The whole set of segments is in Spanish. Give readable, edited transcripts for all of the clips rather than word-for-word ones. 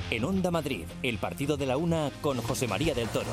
En Onda Madrid, el partido de la una con José María del Toro.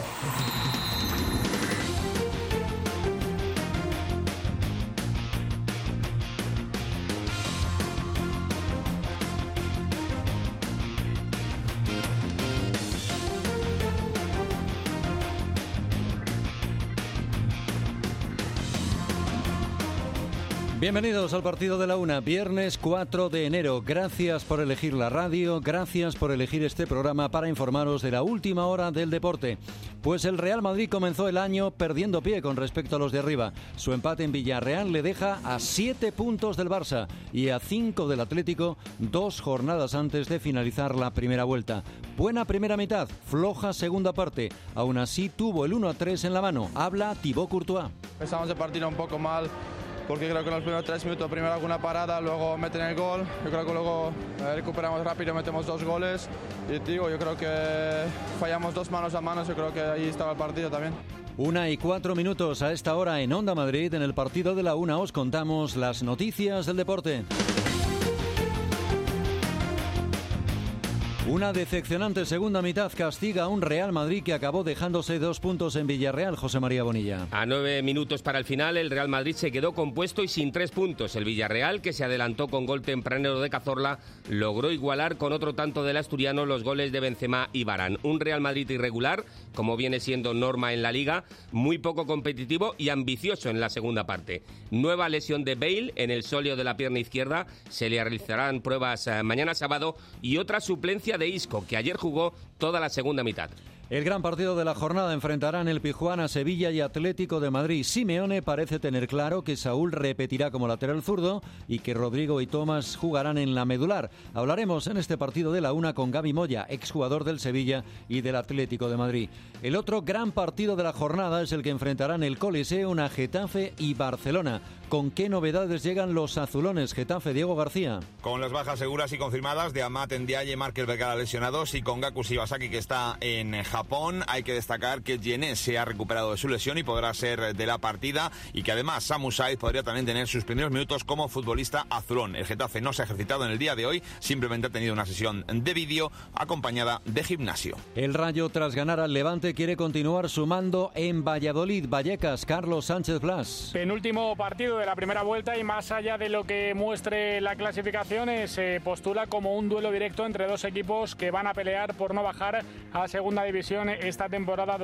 Bienvenidos al partido de la una, viernes 4 de enero. Gracias por elegir la radio, gracias por elegir este programa para informaros de la última hora del deporte. Pues el Real Madrid comenzó el año perdiendo pie con respecto a los de arriba. Su empate en Villarreal le deja a 7 puntos del Barça y a 5 del Atlético 2 jornadas antes de finalizar la primera vuelta. Buena primera mitad, floja segunda parte. Aún así tuvo el 1-3 en la mano. Habla Thibaut Courtois. Empezamos el partido un poco mal, porque creo que en los primeros 3 minutos primero alguna parada, luego meten el gol. Yo creo que luego recuperamos rápido, metemos 2 goles y digo, yo creo que fallamos 2 manos a manos. Yo creo que ahí estaba el partido también. 1:04 a esta hora en Onda Madrid. En el partido de la una os contamos las noticias del deporte. Una decepcionante segunda mitad castiga a un Real Madrid que acabó dejándose 2 puntos en Villarreal. José María Bonilla. A 9 minutos para el final, el Real Madrid se quedó compuesto y sin 3 puntos. El Villarreal, que se adelantó con gol tempranero de Cazorla, logró igualar con otro tanto del asturiano los goles de Benzema y Varane. Un Real Madrid irregular, como viene siendo norma en la Liga, muy poco competitivo y ambicioso en la segunda parte. Nueva lesión de Bale en el sóleo de la pierna izquierda. Se le realizarán pruebas mañana sábado y otra suplencia de Isco, que ayer jugó toda la segunda mitad. El gran partido de la jornada enfrentarán el Pizjuán, Sevilla y Atlético de Madrid. Simeone parece tener claro que Saúl repetirá como lateral zurdo y que Rodrigo y Tomás jugarán en la medular. Hablaremos en este partido de la una con Gaby Moya, exjugador del Sevilla y del Atlético de Madrid. El otro gran partido de la jornada es el que enfrentarán el Coliseo a Getafe y Barcelona. ¿Con qué novedades llegan los azulones? Getafe, Diego García. Con las bajas seguras y confirmadas de Amat Ndiaye, Markel Vergara lesionados y con Gaku Shibasaki, que está en Japón. Hay que destacar que Djené se ha recuperado de su lesión y podrá ser de la partida, y que además Samu Said podría también tener sus primeros minutos como futbolista azulón. El Getafe no se ha ejercitado en el día de hoy, simplemente ha tenido una sesión de vídeo acompañada de gimnasio. El Rayo, tras ganar al Levante, quiere continuar sumando en Valladolid. Vallecas, Carlos Sánchez Blas. Penúltimo partido de la primera vuelta y más allá de lo que muestre la clasificación, se postula como un duelo directo entre dos equipos que van a pelear por no bajar a segunda división esta temporada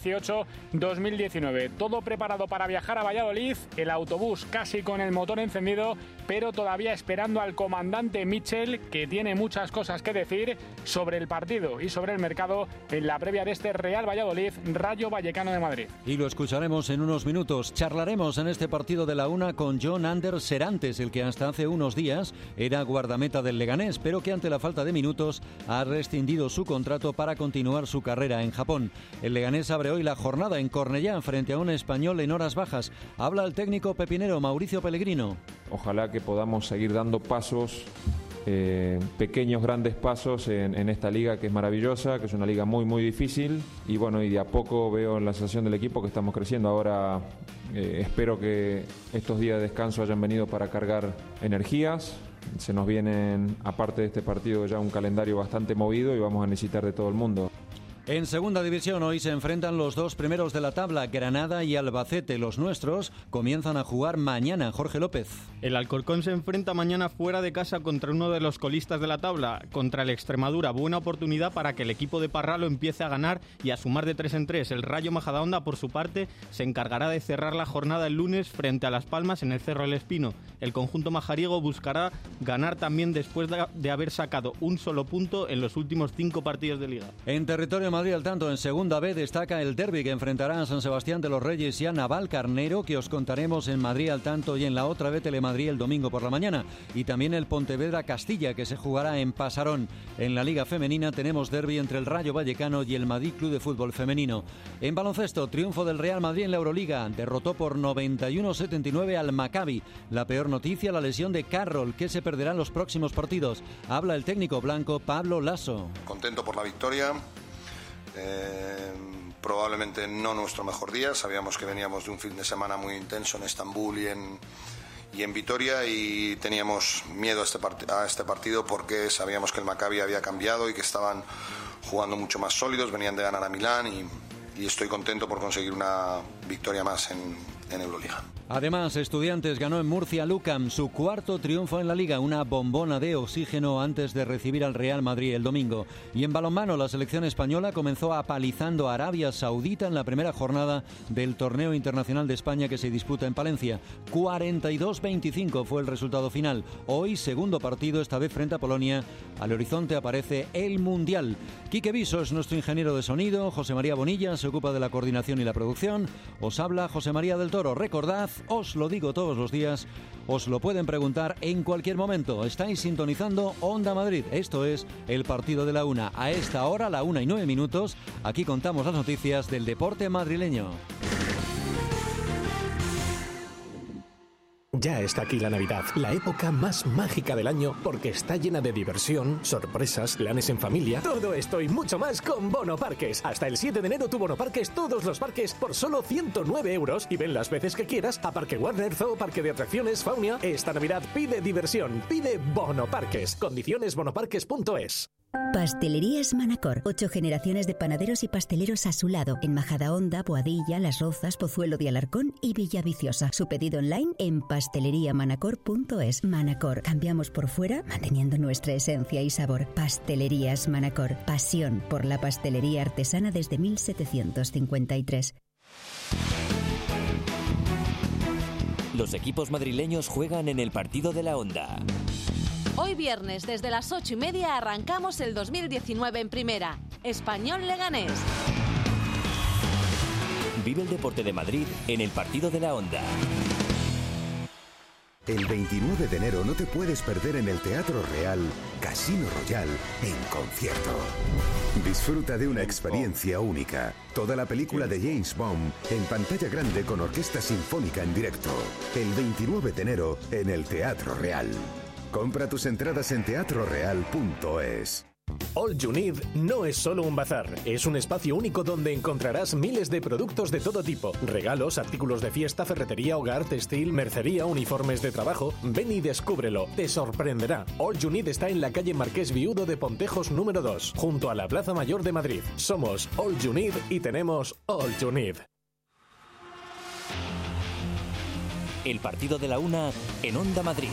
2018-2019. Todo preparado para viajar a Valladolid, el autobús casi con el motor encendido, pero todavía esperando al comandante Michel, que tiene muchas cosas que decir sobre el partido y sobre el mercado en la previa de este Real Valladolid Rayo Vallecano de Madrid. Y lo escucharemos en unos minutos. Charlaremos en este partido de la una con John Ander Serantes, el que hasta hace unos días era guardameta del Leganés, pero que ante la falta de minutos ha rescindido su contrato para continuar su carrera en Japón. El Leganés abre hoy la jornada en Cornellá frente a un Español en horas bajas. Habla el técnico pepinero Mauricio Pellegrino. Ojalá que podamos seguir dando pasos, pequeños, grandes pasos en esta liga que es maravillosa, que es una liga muy, muy difícil. Y bueno, y de a poco veo en la sensación del equipo que estamos creciendo. Ahora espero que estos días de descanso hayan venido para cargar energías. Se nos vienen, aparte de este partido, ya un calendario bastante movido y vamos a necesitar de todo el mundo. En segunda división hoy se enfrentan los dos primeros de la tabla, Granada y Albacete. Los nuestros comienzan a jugar mañana. Jorge López. El Alcorcón se enfrenta mañana fuera de casa contra uno de los colistas de la tabla, contra el Extremadura. Buena oportunidad para que el equipo de Parralo empiece a ganar y a sumar de 3 en 3. El Rayo Majadahonda, por su parte, se encargará de cerrar la jornada el lunes frente a Las Palmas en el Cerro El Espino. El conjunto majariego buscará ganar también después de haber sacado un solo punto en los últimos 5 partidos de liga. En territorio Madrid al tanto, en segunda B destaca el derbi que enfrentará a San Sebastián de los Reyes y a Navalcarnero, que os contaremos en Madrid al tanto y en la otra B Telemadrid el domingo por la mañana. Y también el Pontevedra Castilla, que se jugará en Pasarón. En la Liga Femenina tenemos derbi entre el Rayo Vallecano y el Madrid Club de Fútbol Femenino. En baloncesto, triunfo del Real Madrid en la Euroliga. Derrotó por 91-79 al Maccabi. La peor noticia, la lesión de Carroll, que se perderá en los próximos partidos. Habla el técnico blanco Pablo Lasso. Contento por la victoria. Probablemente no nuestro mejor día. Sabíamos que veníamos de un fin de semana muy intenso en Estambul y en Vitoria, y teníamos miedo a este partido porque sabíamos que el Maccabi había cambiado y que estaban jugando mucho más sólidos, venían de ganar a Milán y estoy contento por conseguir una victoria más en Euroliga. Además, Estudiantes ganó en Murcia Lucam, su cuarto triunfo en la Liga, una bombona de oxígeno antes de recibir al Real Madrid el domingo. Y en balonmano, la selección española comenzó apalizando a Arabia Saudita en la primera jornada del Torneo Internacional de España que se disputa en Palencia. 42-25 fue el resultado final. Hoy, segundo partido, esta vez frente a Polonia. Al horizonte aparece el Mundial. Quique Viso es nuestro ingeniero de sonido, José María Bonilla se ocupa de la coordinación y la producción. Os habla José María del Toro. Recordad, os lo digo todos los días, os lo pueden preguntar en cualquier momento. Estáis sintonizando Onda Madrid. Esto es el partido de la una. A esta hora, la 1:09, aquí contamos las noticias del deporte madrileño. Ya está aquí la Navidad, la época más mágica del año, porque está llena de diversión, sorpresas, planes en familia. Todo esto y mucho más con Bono Parques. Hasta el 7 de enero tu Bono Parques, todos los parques por solo 109 euros y ven las veces que quieras a Parque Warner, Zoo, Parque de Atracciones, Faunia. Esta Navidad pide diversión, pide Bono Parques. Condiciones bonoparques.es. Pastelerías Manacor. 8 generaciones de panaderos y pasteleros a su lado. En Majadahonda, Boadilla, Las Rozas, Pozuelo de Alarcón y Villaviciosa. Su pedido online en pasteleriamanacor.es. Manacor. Cambiamos por fuera, manteniendo nuestra esencia y sabor. Pastelerías Manacor. Pasión por la pastelería artesana desde 1753. Los equipos madrileños juegan en el partido de la Onda. Hoy viernes, desde las 8:30, arrancamos el 2019 en Primera. Español Leganés. Vive el deporte de Madrid en el partido de la Onda. El 29 de enero no te puedes perder en el Teatro Real Casino Royal en concierto. Disfruta de una experiencia única. Toda la película de James Bond en pantalla grande con orquesta sinfónica en directo. El 29 de enero en el Teatro Real. Compra tus entradas en teatroreal.es. All You Need no es solo un bazar, es un espacio único donde encontrarás miles de productos de todo tipo. Regalos, artículos de fiesta, ferretería, hogar, textil, mercería, uniformes de trabajo. Ven y descúbrelo, te sorprenderá. All You Need está en la calle Marqués Viudo de Pontejos número 2, junto a la Plaza Mayor de Madrid. Somos All You Need y tenemos All You Need. El partido de la una en Onda Madrid.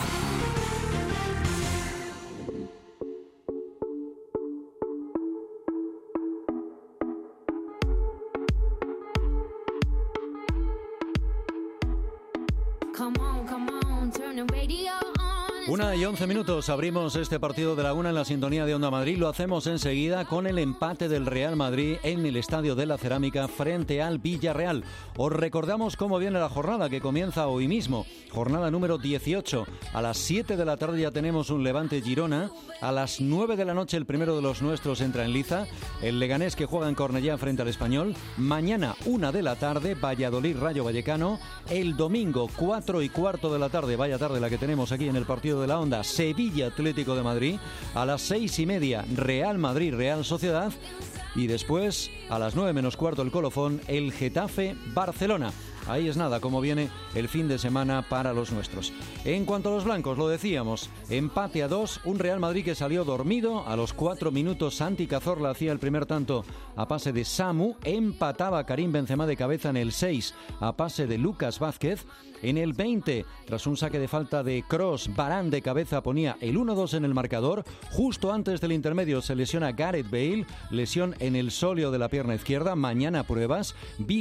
Come on, turn the radio on. 1:11, abrimos este partido de la una en la sintonía de Onda Madrid. Lo hacemos enseguida con el empate del Real Madrid en el Estadio de la Cerámica frente al Villarreal. Os recordamos cómo viene la jornada que comienza hoy mismo. Jornada número 18. A las 7 de la tarde ya tenemos un Levante Girona. A las 9 de la noche el primero de los nuestros entra en liza. El Leganés que juega en Cornellá frente al Español. Mañana 1 de la tarde Valladolid Rayo Vallecano. El domingo 4:15 de la tarde, vaya tarde la que tenemos aquí en el partido de la Onda, Sevilla Atlético de Madrid. A las 6:30 Real Madrid Real Sociedad. Y después a las 9:15 el colofón, el Getafe Barcelona. Ahí es nada, como viene el fin de semana para los nuestros. En cuanto a los blancos, lo decíamos, empate a 2, un Real Madrid que salió dormido. A los 4 minutos Santi Cazorla hacía el primer tanto a pase de Samu, empataba Karim Benzema de cabeza en el 6 a pase de Lucas Vázquez. En el 20, tras un saque de falta de Kroos, Varane de cabeza ponía el 1-2 en el marcador. Justo antes del intermedio se lesiona Gareth Bale, lesión en el sóleo de la pierna izquierda. Mañana pruebas.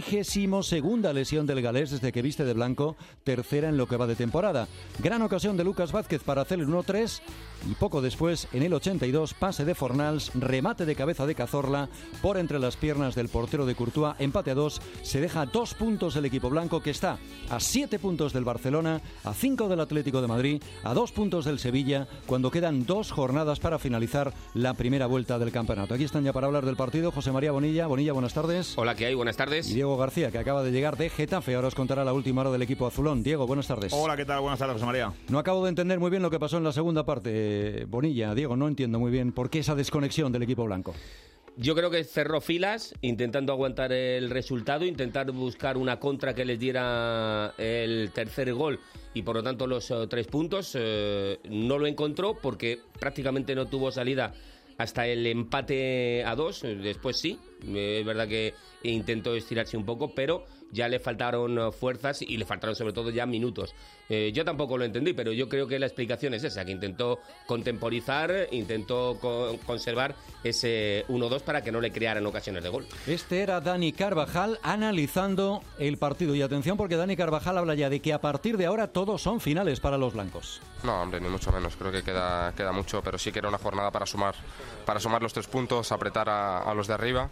22ª lesión del galés desde que viste de blanco, tercera en lo que va de temporada. Gran ocasión de Lucas Vázquez para hacer el 1-3 y poco después, en el 82, pase de Fornals, remate de cabeza de Cazorla por entre las piernas del portero de Courtois, empate a 2. Se deja 2 puntos el equipo blanco, que está a 7 puntos del Barcelona, a 5 del Atlético de Madrid, a 2 puntos del Sevilla, cuando quedan 2 jornadas para finalizar la primera vuelta del campeonato. Aquí están ya para hablar del partido José María Bonilla. Bonilla, buenas tardes. Hola, ¿qué hay? Buenas tardes. Y Diego García, que acaba de llegar de Getafe. Ahora os contará la última hora del equipo azulón. Diego, buenas tardes. Hola, ¿qué tal? Buenas tardes, José María. No acabo de entender muy bien lo que pasó en la segunda parte. Bonilla, Diego, no entiendo muy bien por qué esa desconexión del equipo blanco. Yo creo que cerró filas, intentando aguantar el resultado, intentar buscar una contra que les diera el tercer gol y por lo tanto los 3 puntos. No lo encontró porque prácticamente no tuvo salida hasta el empate a 2. Después sí, es verdad que intentó estirarse un poco, pero ya le faltaron fuerzas y le faltaron sobre todo ya minutos. Yo tampoco lo entendí, pero yo creo que la explicación es esa, que intentó contemporizar, intentó conservar ese 1-2 para que no le crearan ocasiones de gol. Este era Dani Carvajal analizando el partido. Y atención, porque Dani Carvajal habla ya de que a partir de ahora todos son finales para los blancos. No, hombre, ni mucho menos. Creo que queda mucho, pero sí que era una jornada para sumar los 3 puntos, apretar a los de arriba.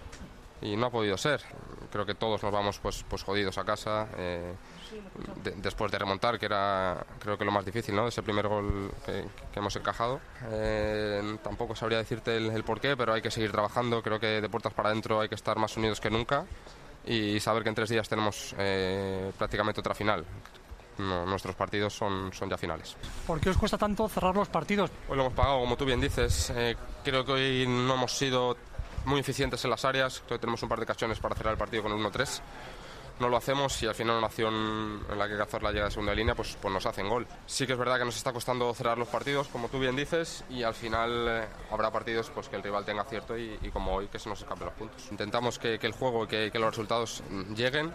Y no ha podido ser. Creo que todos nos vamos pues jodidos a casa después de remontar, que era creo que lo más difícil, ¿no? Ese primer gol que hemos encajado. Tampoco sabría decirte el porqué, pero hay que seguir trabajando. Creo que de puertas para adentro hay que estar más unidos que nunca y saber que en 3 días tenemos prácticamente otra final. No, nuestros partidos son ya finales. ¿Por qué os cuesta tanto cerrar los partidos? Hoy lo hemos pagado, como tú bien dices. Creo que hoy no hemos sido muy eficientes en las áreas. Creo que tenemos un par de ocasiones para cerrar el partido con el 1-3. No lo hacemos y al final una acción en la que Cazorla llega de segunda línea pues nos hacen gol. Sí que es verdad que nos está costando cerrar los partidos, como tú bien dices, y al final habrá partidos pues que el rival tenga acierto y como hoy que se nos escapen los puntos. Intentamos que el juego y que los resultados lleguen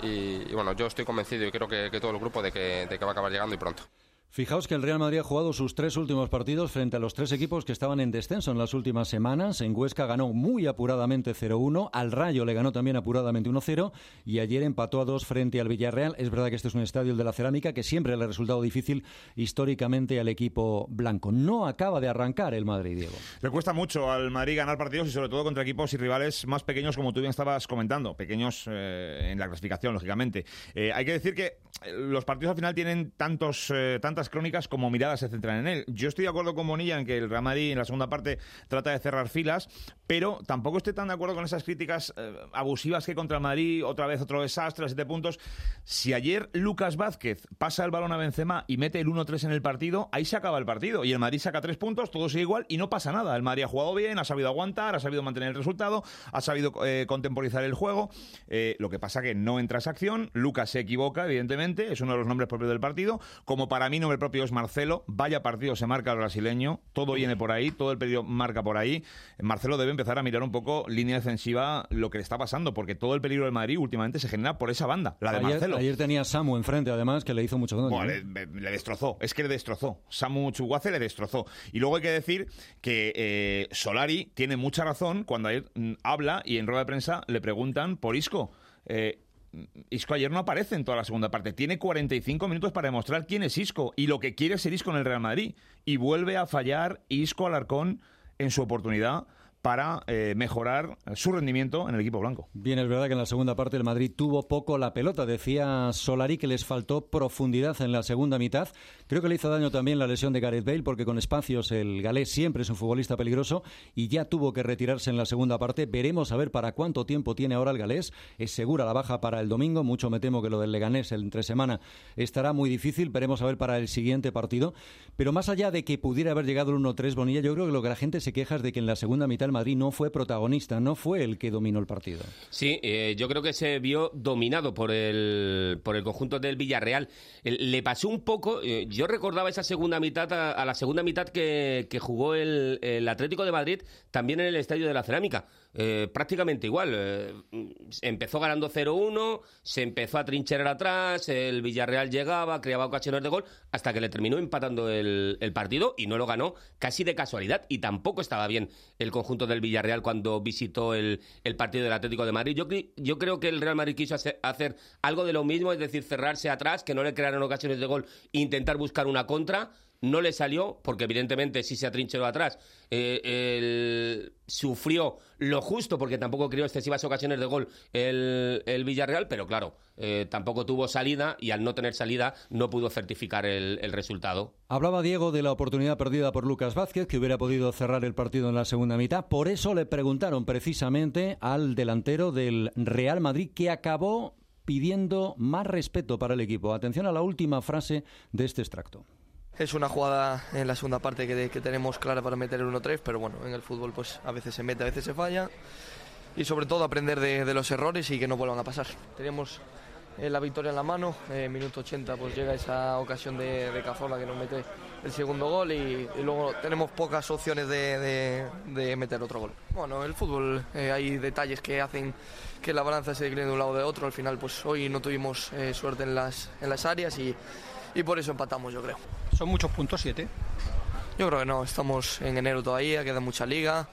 y bueno, yo estoy convencido y creo que todo el grupo de que va a acabar llegando y pronto. Fijaos que el Real Madrid ha jugado sus 3 últimos partidos frente a los 3 equipos que estaban en descenso en las últimas semanas. En Huesca ganó muy apuradamente 0-1, al Rayo le ganó también apuradamente 1-0 y ayer empató a 2 frente al Villarreal. Es verdad que este es un estadio, el de la Cerámica, que siempre le ha resultado difícil históricamente al equipo blanco. No acaba de arrancar el Madrid, Diego. Le cuesta mucho al Madrid ganar partidos y sobre todo contra equipos y rivales más pequeños, como tú bien estabas comentando, pequeños en la clasificación, lógicamente. Hay que decir que los partidos al final tienen tantas crónicas como miradas se centran en él. Yo estoy de acuerdo con Bonilla en que el Real Madrid en la segunda parte trata de cerrar filas, pero tampoco estoy tan de acuerdo con esas críticas abusivas que contra el Madrid, otra vez otro desastre, 7 puntos. Si ayer Lucas Vázquez pasa el balón a Benzema y mete el 1-3 en el partido, ahí se acaba el partido y el Madrid saca 3 puntos, todo sigue igual y no pasa nada. El Madrid ha jugado bien, ha sabido aguantar, ha sabido mantener el resultado, ha sabido contemporizar el juego. Lo que pasa que no entra esa acción, Lucas se equivoca, evidentemente, es uno de los nombres propios del partido, como para mí nombre propio es Marcelo. Vaya partido se marca el brasileño, todo viene por ahí, todo el peligro marca por ahí. Marcelo debe empezar a mirar un poco línea defensiva lo que le está pasando, porque todo el peligro del Madrid últimamente se genera por esa banda, la de Marcelo. Ayer tenía Samu enfrente, además, que le hizo mucho daño. Bueno, le destrozó, es que le destrozó. Samu Chuguace le destrozó. Y luego hay que decir que Solari tiene mucha razón cuando ayer habla y en rueda de prensa le preguntan por Isco. Isco ayer no aparece en toda la segunda parte. Tiene 45 minutos para demostrar quién es Isco y lo que quiere ser Isco en el Real Madrid. Y vuelve a fallar Isco Alarcón en su oportunidad para mejorar su rendimiento en el equipo blanco. Bien, es verdad que en la segunda parte el Madrid tuvo poco la pelota. Decía Solari que les faltó profundidad en la segunda mitad. Creo que le hizo daño también la lesión de Gareth Bale, porque con espacios el galés siempre es un futbolista peligroso y ya tuvo que retirarse en la segunda parte. Veremos a ver para cuánto tiempo tiene ahora el galés. Es segura la baja para el domingo. Mucho me temo que lo del Leganés entre semana estará muy difícil. Veremos a ver para el siguiente partido. Pero más allá de que pudiera haber llegado el 1-3, Bonilla, yo creo que lo que la gente se queja es de que en la segunda mitad el Madrid no fue protagonista, no fue el que dominó el partido. Sí, yo creo que se vio dominado por el conjunto del Villarreal. Le pasó un poco, yo recordaba esa segunda mitad a la segunda mitad que jugó el Atlético de Madrid también en el Estadio de la Cerámica. Prácticamente igual. Empezó ganando 0-1, se empezó a trincherar atrás, el Villarreal llegaba, creaba ocasiones de gol, hasta que le terminó empatando el partido y no lo ganó casi de casualidad. Y tampoco estaba bien el conjunto del Villarreal cuando visitó el partido del Atlético de Madrid. Yo creo que el Real Madrid quiso hacer algo de lo mismo, es decir, cerrarse atrás, que no le crearan ocasiones de gol, intentar buscar una contra. No le salió, porque evidentemente sí se atrincheró atrás. Sufrió lo justo, porque tampoco creó excesivas ocasiones de gol el Villarreal, pero claro, tampoco tuvo salida y al no tener salida no pudo certificar el resultado. Hablaba Diego de la oportunidad perdida por Lucas Vázquez, que hubiera podido cerrar el partido en la segunda mitad. Por eso le preguntaron precisamente al delantero del Real Madrid, que acabó pidiendo más respeto para el equipo. Atención a la última frase de este extracto. Es una jugada en la segunda parte que tenemos clara para meter el 1-3, pero bueno, en el fútbol pues a veces se mete, a veces se falla, y sobre todo aprender de los errores y que no vuelvan a pasar. Teníamos la victoria en la mano, minuto 80 pues llega esa ocasión de Cazorla que nos mete el segundo gol y luego tenemos pocas opciones de meter otro gol. Bueno, en el fútbol hay detalles que hacen que la balanza se decline de un lado o de otro. Al final pues hoy no tuvimos suerte en las áreas y por eso empatamos, yo creo. ¿Son muchos puntos, 7? Yo creo que no, estamos en enero todavía, queda mucha liga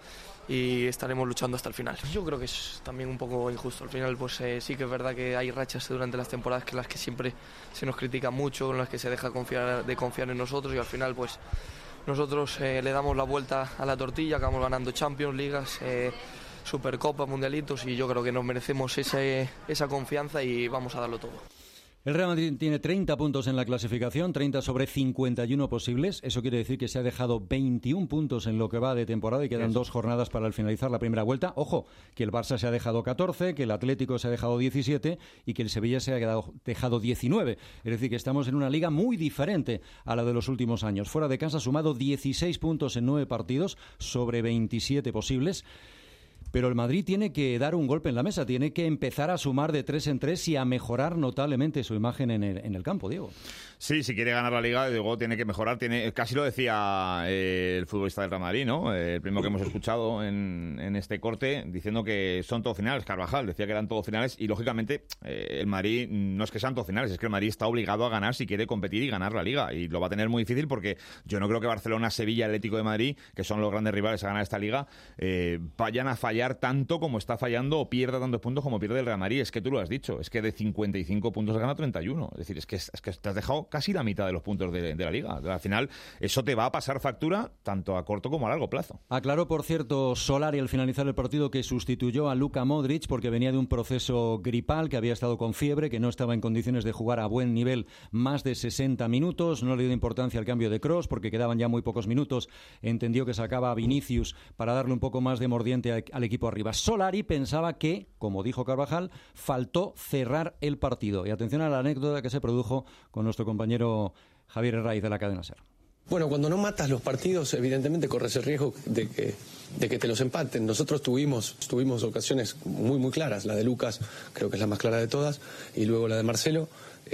y estaremos luchando hasta el final. Yo creo que es también un poco injusto. Al final pues sí que es verdad que hay rachas durante las temporadas que las que siempre se nos critica mucho, en las que se deja de confiar en nosotros y al final pues nosotros le damos la vuelta a la tortilla, acabamos ganando Champions, Ligas, Supercopa, Mundialitos y yo creo que nos merecemos esa confianza y vamos a darlo todo. El Real Madrid tiene 30 puntos en la clasificación, 30 sobre 51 posibles. Eso quiere decir que se ha dejado 21 puntos en lo que va de temporada y quedan 2 jornadas para finalizar la primera vuelta. Ojo, que el Barça se ha dejado 14, que el Atlético se ha dejado 17 y que el Sevilla se ha dejado 19. Es decir, que estamos en una liga muy diferente a la de los últimos años. Fuera de casa ha sumado 16 puntos en 9 partidos sobre 27 posibles. Pero el Madrid tiene que dar un golpe en la mesa, tiene que empezar a sumar de 3 en 3 y a mejorar notablemente su imagen en el campo, Diego. Sí, si quiere ganar la Liga, luego tiene que mejorar. Casi lo decía el futbolista del Real Madrid, ¿no? El primero que hemos escuchado en este corte, diciendo que son todos finales. Carvajal decía que eran todos finales y, lógicamente, el Madrid no es que sean todos finales, es que el Madrid está obligado a ganar si quiere competir y ganar la Liga. Y lo va a tener muy difícil porque yo no creo que Barcelona, Sevilla, Atlético de Madrid, que son los grandes rivales a ganar esta Liga, vayan a fallar tanto como está fallando o pierda tantos puntos como pierde el Real Madrid. Es que tú lo has dicho, es que de 55 puntos ha ganado 31. Es decir, es que te has dejado casi la mitad de los puntos de la Liga. Al final, eso te va a pasar factura tanto a corto como a largo plazo. Aclaró, por cierto, Solari al finalizar el partido que sustituyó a Luka Modric porque venía de un proceso gripal, que había estado con fiebre, que no estaba en condiciones de jugar a buen nivel más de 60 minutos. No le dio importancia al cambio de Kroos porque quedaban ya muy pocos minutos. Entendió que sacaba a Vinicius para darle un poco más de mordiente al equipo arriba. Solari pensaba que, como dijo Carvajal, faltó cerrar el partido. Y atención a la anécdota que se produjo con nuestro compañero Javier Herraiz de la cadena SER. Bueno, cuando no matas los partidos, evidentemente corres el riesgo de que te los empaten. Nosotros tuvimos ocasiones muy, muy claras. La de Lucas creo que es la más clara de todas, y luego la de Marcelo,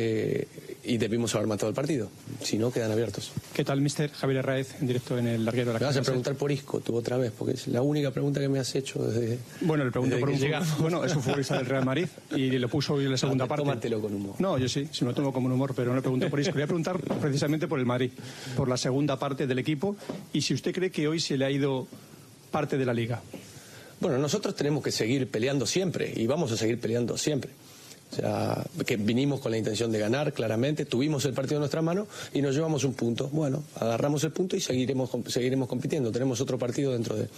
y debimos haber matado el partido. Si no, quedan abiertos. ¿Qué tal, mister? Javier Herraiz, en directo en el larguero de la Me vas a preguntar por Isco, tú otra vez, porque es la única pregunta que me has hecho desde... Bueno, le pregunto por un Bueno, es un futbolista del Real Madrid y lo puso hoy en la segunda parte. Tómatelo con humor. No, yo sí, me lo tomo como un humor, pero no le pregunto por Isco. Le voy a preguntar precisamente por el Madrid, por la segunda parte del equipo, y si usted cree que hoy se le ha ido parte de la Liga. Bueno, nosotros tenemos que seguir peleando siempre, y vamos a seguir peleando siempre. O sea, que vinimos con la intención de ganar, claramente, tuvimos el partido en nuestra mano y nos llevamos un punto. Bueno, agarramos el punto y seguiremos compitiendo. Tenemos otro partido dentro de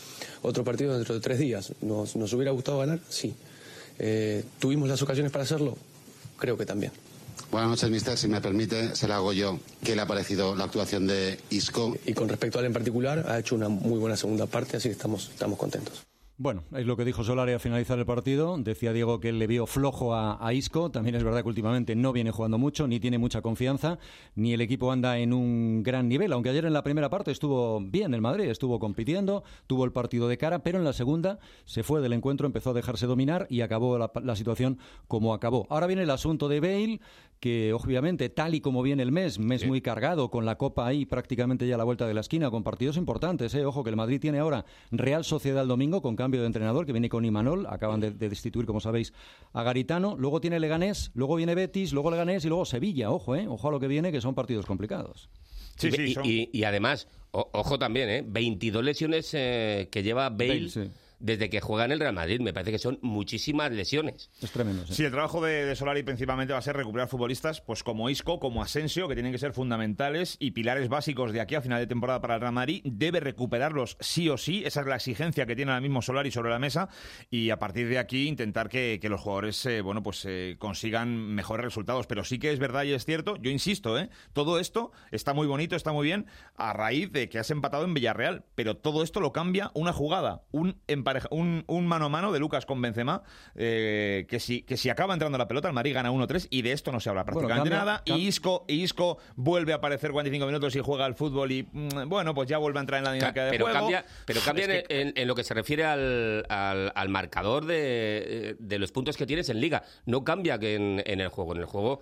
3 días. ¿Nos hubiera gustado ganar? Sí. ¿Tuvimos las ocasiones para hacerlo? Creo que también. Buenas noches, mister. Si me permite, se la hago yo. ¿Qué le ha parecido la actuación de Isco? Y con respecto a él en particular, ha hecho una muy buena segunda parte, así que estamos contentos. Bueno, es lo que dijo Solari al finalizar el partido. Decía Diego que él le vio flojo a Isco. También es verdad que últimamente no viene jugando mucho, ni tiene mucha confianza, ni el equipo anda en un gran nivel. Aunque ayer en la primera parte estuvo bien el Madrid, estuvo compitiendo, tuvo el partido de cara, pero en la segunda se fue del encuentro, empezó a dejarse dominar y acabó la situación como acabó. Ahora viene el asunto de Bale, que obviamente, tal y como viene el mes sí, muy cargado, con la Copa ahí prácticamente ya a la vuelta de la esquina, con partidos importantes. Ojo, que el Madrid tiene ahora Real Sociedad el domingo, con cambio de entrenador, que viene con Imanol, acaban de destituir, como sabéis, a Garitano, luego tiene Leganés, luego viene Betis, luego Leganés y luego Sevilla. Ojo a lo que viene, que son partidos complicados. Sí, y además, ojo también, 22 lesiones que lleva Bale sí, desde que juega en el Real Madrid. Me parece que son muchísimas lesiones. Es tremendo. Sí, el trabajo de Solari principalmente va a ser recuperar futbolistas pues como Isco, como Asensio, que tienen que ser fundamentales y pilares básicos de aquí a final de temporada para el Real Madrid. Debe recuperarlos sí o sí. Esa es la exigencia que tiene ahora mismo Solari sobre la mesa, y a partir de aquí intentar que los jugadores consigan mejores resultados. Pero sí que es verdad y es cierto, yo insisto, todo esto está muy bonito, está muy bien a raíz de que has empatado en Villarreal, pero todo esto lo cambia una jugada, un empate un mano a mano de Lucas con Benzema, que si acaba entrando la pelota, el Madrid gana 1-3 y de esto no se habla prácticamente nada. Y Isco vuelve a aparecer 45 minutos y juega al fútbol y bueno, pues ya vuelve a entrar en la dinámica de juego. Pero cambia en lo que se refiere al marcador de los puntos que tienes en Liga. No cambia que en el juego. En el juego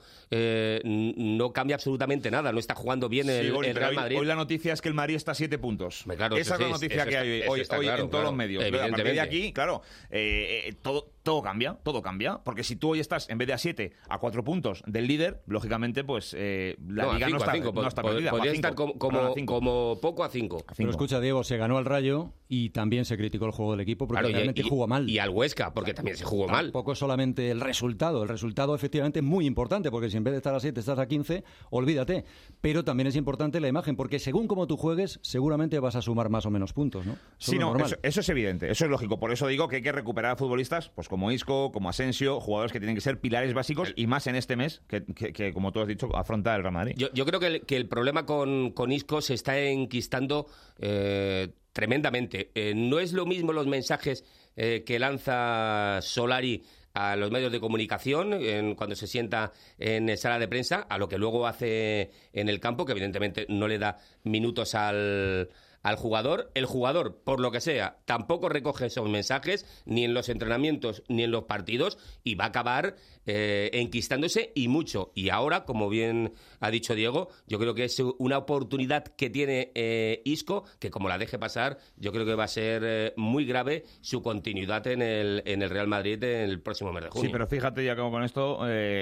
no cambia absolutamente nada. No está jugando bien el Real Madrid. Hoy la noticia es que el Madrid está a 7 puntos. Claro, esa es la noticia que hay hoy en todos los medios. A partir de aquí, claro, todo cambia, porque si tú hoy estás, en vez de a 7, a 4 puntos del líder, lógicamente, pues la Liga no está perdida. Podría estar como poco a 5. Pero escucha, Diego, se ganó al Rayo y también se criticó el juego del equipo porque realmente jugó mal. Y al Huesca, porque también se jugó mal. Tampoco es solamente el resultado. El resultado efectivamente es muy importante, porque si en vez de estar a 7 estás a 15, olvídate. Pero también es importante la imagen, porque según como tú juegues, seguramente vas a sumar más o menos puntos, ¿no? Eso es evidente, eso es lógico. Por eso digo que hay que recuperar a futbolistas pues como Isco, como Asensio, jugadores que tienen que ser pilares básicos y más en este mes que como tú has dicho, afronta el Real Madrid. Yo creo que el problema con Isco se está enquistando tremendamente. No es lo mismo los mensajes que lanza Solari a los medios de comunicación cuando se sienta en sala de prensa, a lo que luego hace en el campo, que evidentemente no le da minutos al jugador. El jugador, por lo que sea, tampoco recoge esos mensajes ni en los entrenamientos ni en los partidos y va a acabar enquistándose y mucho. Y ahora, como bien ha dicho Diego, yo creo que es una oportunidad que tiene Isco, que como la deje pasar, yo creo que va a ser muy grave su continuidad en el Real Madrid en el próximo mes de junio. Sí, pero fíjate, ya como con esto,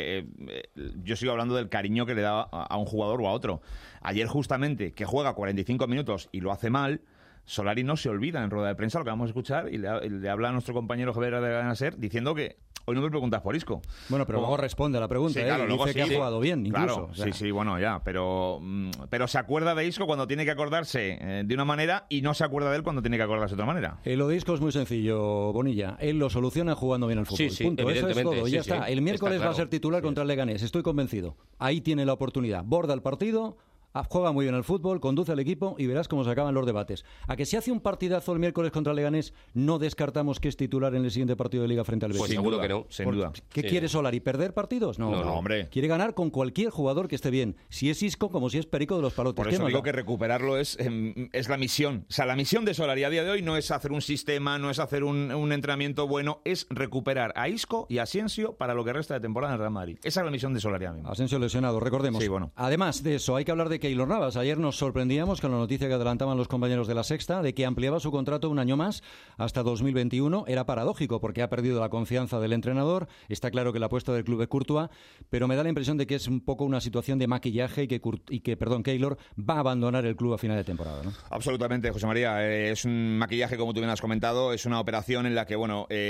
yo sigo hablando del cariño que le da a un jugador o a otro. Ayer justamente, que juega 45 minutos y lo hace mal, Solari no se olvida en rueda de prensa lo que vamos a escuchar y le habla a nuestro compañero Javier de Ganaser diciendo que hoy no me preguntas por Isco. Bueno, pero luego responde a la pregunta, sí, claro, dice que ha jugado bien, incluso. Claro, o sea. Sí, bueno, ya, pero se acuerda de Isco cuando tiene que acordarse de una manera y no se acuerda de él cuando tiene que acordarse de otra manera. Lo de Isco es muy sencillo, Bonilla. Él lo soluciona jugando bien al fútbol. Sí, punto. Eso es todo, ya está. El miércoles está claro. Va a ser titular contra el Leganés, estoy convencido. Ahí tiene la oportunidad. Borda el partido, juega muy bien al fútbol, conduce al equipo y verás cómo se acaban los debates. A que si hace un partidazo el miércoles contra el Leganés, no descartamos que es titular en el siguiente partido de Liga frente al Betis. Pues seguro que no, sin duda. ¿Qué quiere Solari? ¿Perder partidos? No, hombre. Quiere ganar con cualquier jugador que esté bien. Si es Isco, como si es Perico de los Palotes. Por eso digo que recuperarlo es la misión. O sea, la misión de Solari a día de hoy no es hacer un sistema, no es hacer un entrenamiento bueno, es recuperar a Isco y a Asensio para lo que resta de temporada en el Real Madrid. Esa es la misión de Solari ahora mismo. Asensio lesionado, recordemos. Sí, bueno. Además de eso, hay que hablar de Keylor Navas. Ayer nos sorprendíamos con la noticia que adelantaban los compañeros de La Sexta de que ampliaba su contrato un año más hasta 2021. Era paradójico porque ha perdido la confianza del entrenador. Está claro que la apuesta del club es Courtois, pero me da la impresión de que es un poco una situación de maquillaje y que Keylor va a abandonar el club a final de temporada, ¿no? Absolutamente, José María. Es un maquillaje, como tú bien has comentado. Es una operación en la que,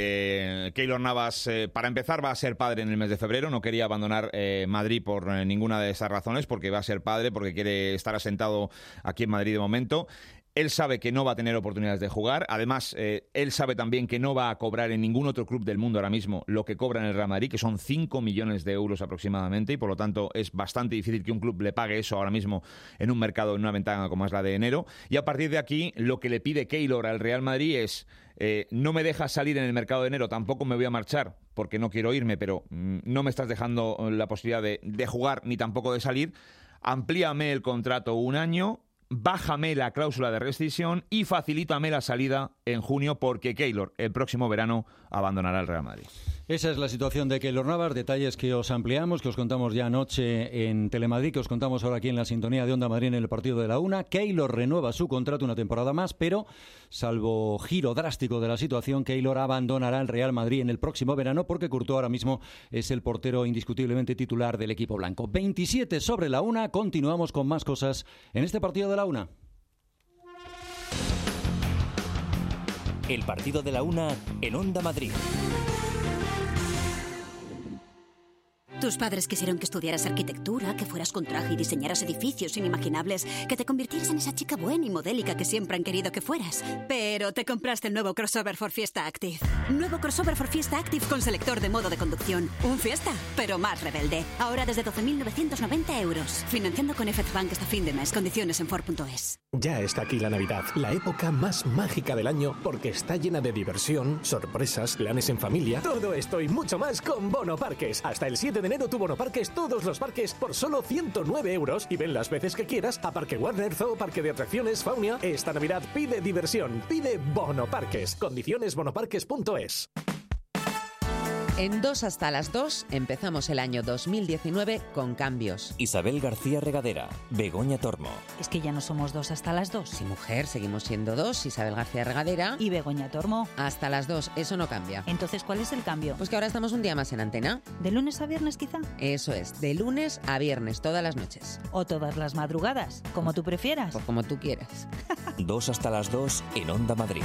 Keylor Navas, para empezar, va a ser padre en el mes de febrero. No quería abandonar Madrid por ninguna de esas razones, porque va a ser padre, porque quiere estar asentado aquí en Madrid de momento. Él sabe que no va a tener oportunidades de jugar. Además, él sabe también que no va a cobrar en ningún otro club del mundo ahora mismo lo que cobra en el Real Madrid, que son 5 millones de euros aproximadamente, y por lo tanto es bastante difícil que un club le pague eso ahora mismo en un mercado, en una ventana como es la de enero. Y a partir de aquí, lo que le pide Keylor al Real Madrid es: no me dejas salir en el mercado de enero, tampoco me voy a marchar porque no quiero irme, pero no me estás dejando la posibilidad de jugar ni tampoco de salir. Amplíame el contrato un año, bájame la cláusula de rescisión y facilítame la salida en junio, porque Keylor el próximo verano abandonará el Real Madrid. Esa es la situación de Keylor Navas, detalles que os ampliamos, que os contamos ya anoche en Telemadrid, que os contamos ahora aquí en la sintonía de Onda Madrid en el partido de la una. Keylor renueva su contrato una temporada más, pero salvo giro drástico de la situación, Keylor abandonará el Real Madrid en el próximo verano, porque Courtois ahora mismo es el portero indiscutiblemente titular del equipo blanco. 27 sobre la una, continuamos con más cosas en este partido de la una. El partido de la una en Onda Madrid. Tus padres quisieron que estudiaras arquitectura, que fueras con traje y diseñaras edificios inimaginables, que te convirtieras en esa chica buena y modélica que siempre han querido que fueras. Pero te compraste el nuevo crossover Ford Fiesta Active. Nuevo crossover Ford Fiesta Active con selector de modo de conducción. Un Fiesta, pero más rebelde. Ahora desde 12.990 euros. Financiando con FX Bank hasta fin de mes. Condiciones en Ford.es. Ya está aquí la Navidad, la época más mágica del año, porque está llena de diversión, sorpresas, planes en familia. Todo esto y mucho más con Bono Parques. Hasta el 7 de enero tu Bono Parques, todos los parques por solo 109 euros y ven las veces que quieras a Parque Warner, Zoo, Parque de Atracciones, Faunia. Esta Navidad pide diversión, pide Bono Parques. Condiciones bonoparques.es. En 2 hasta las 2 empezamos el año 2019 con cambios. Isabel García Regadera, Begoña Tormo. Es que ya no somos 2 hasta las 2. Sí, mujer, seguimos siendo 2, Isabel García Regadera. Y Begoña Tormo. Hasta las 2, eso no cambia. Entonces, ¿cuál es el cambio? Pues que ahora estamos un día más en antena. ¿De lunes a viernes quizá? Eso es, de lunes a viernes, todas las noches. O todas las madrugadas, como tú prefieras. O como tú quieras. 2 hasta las 2 en Onda Madrid.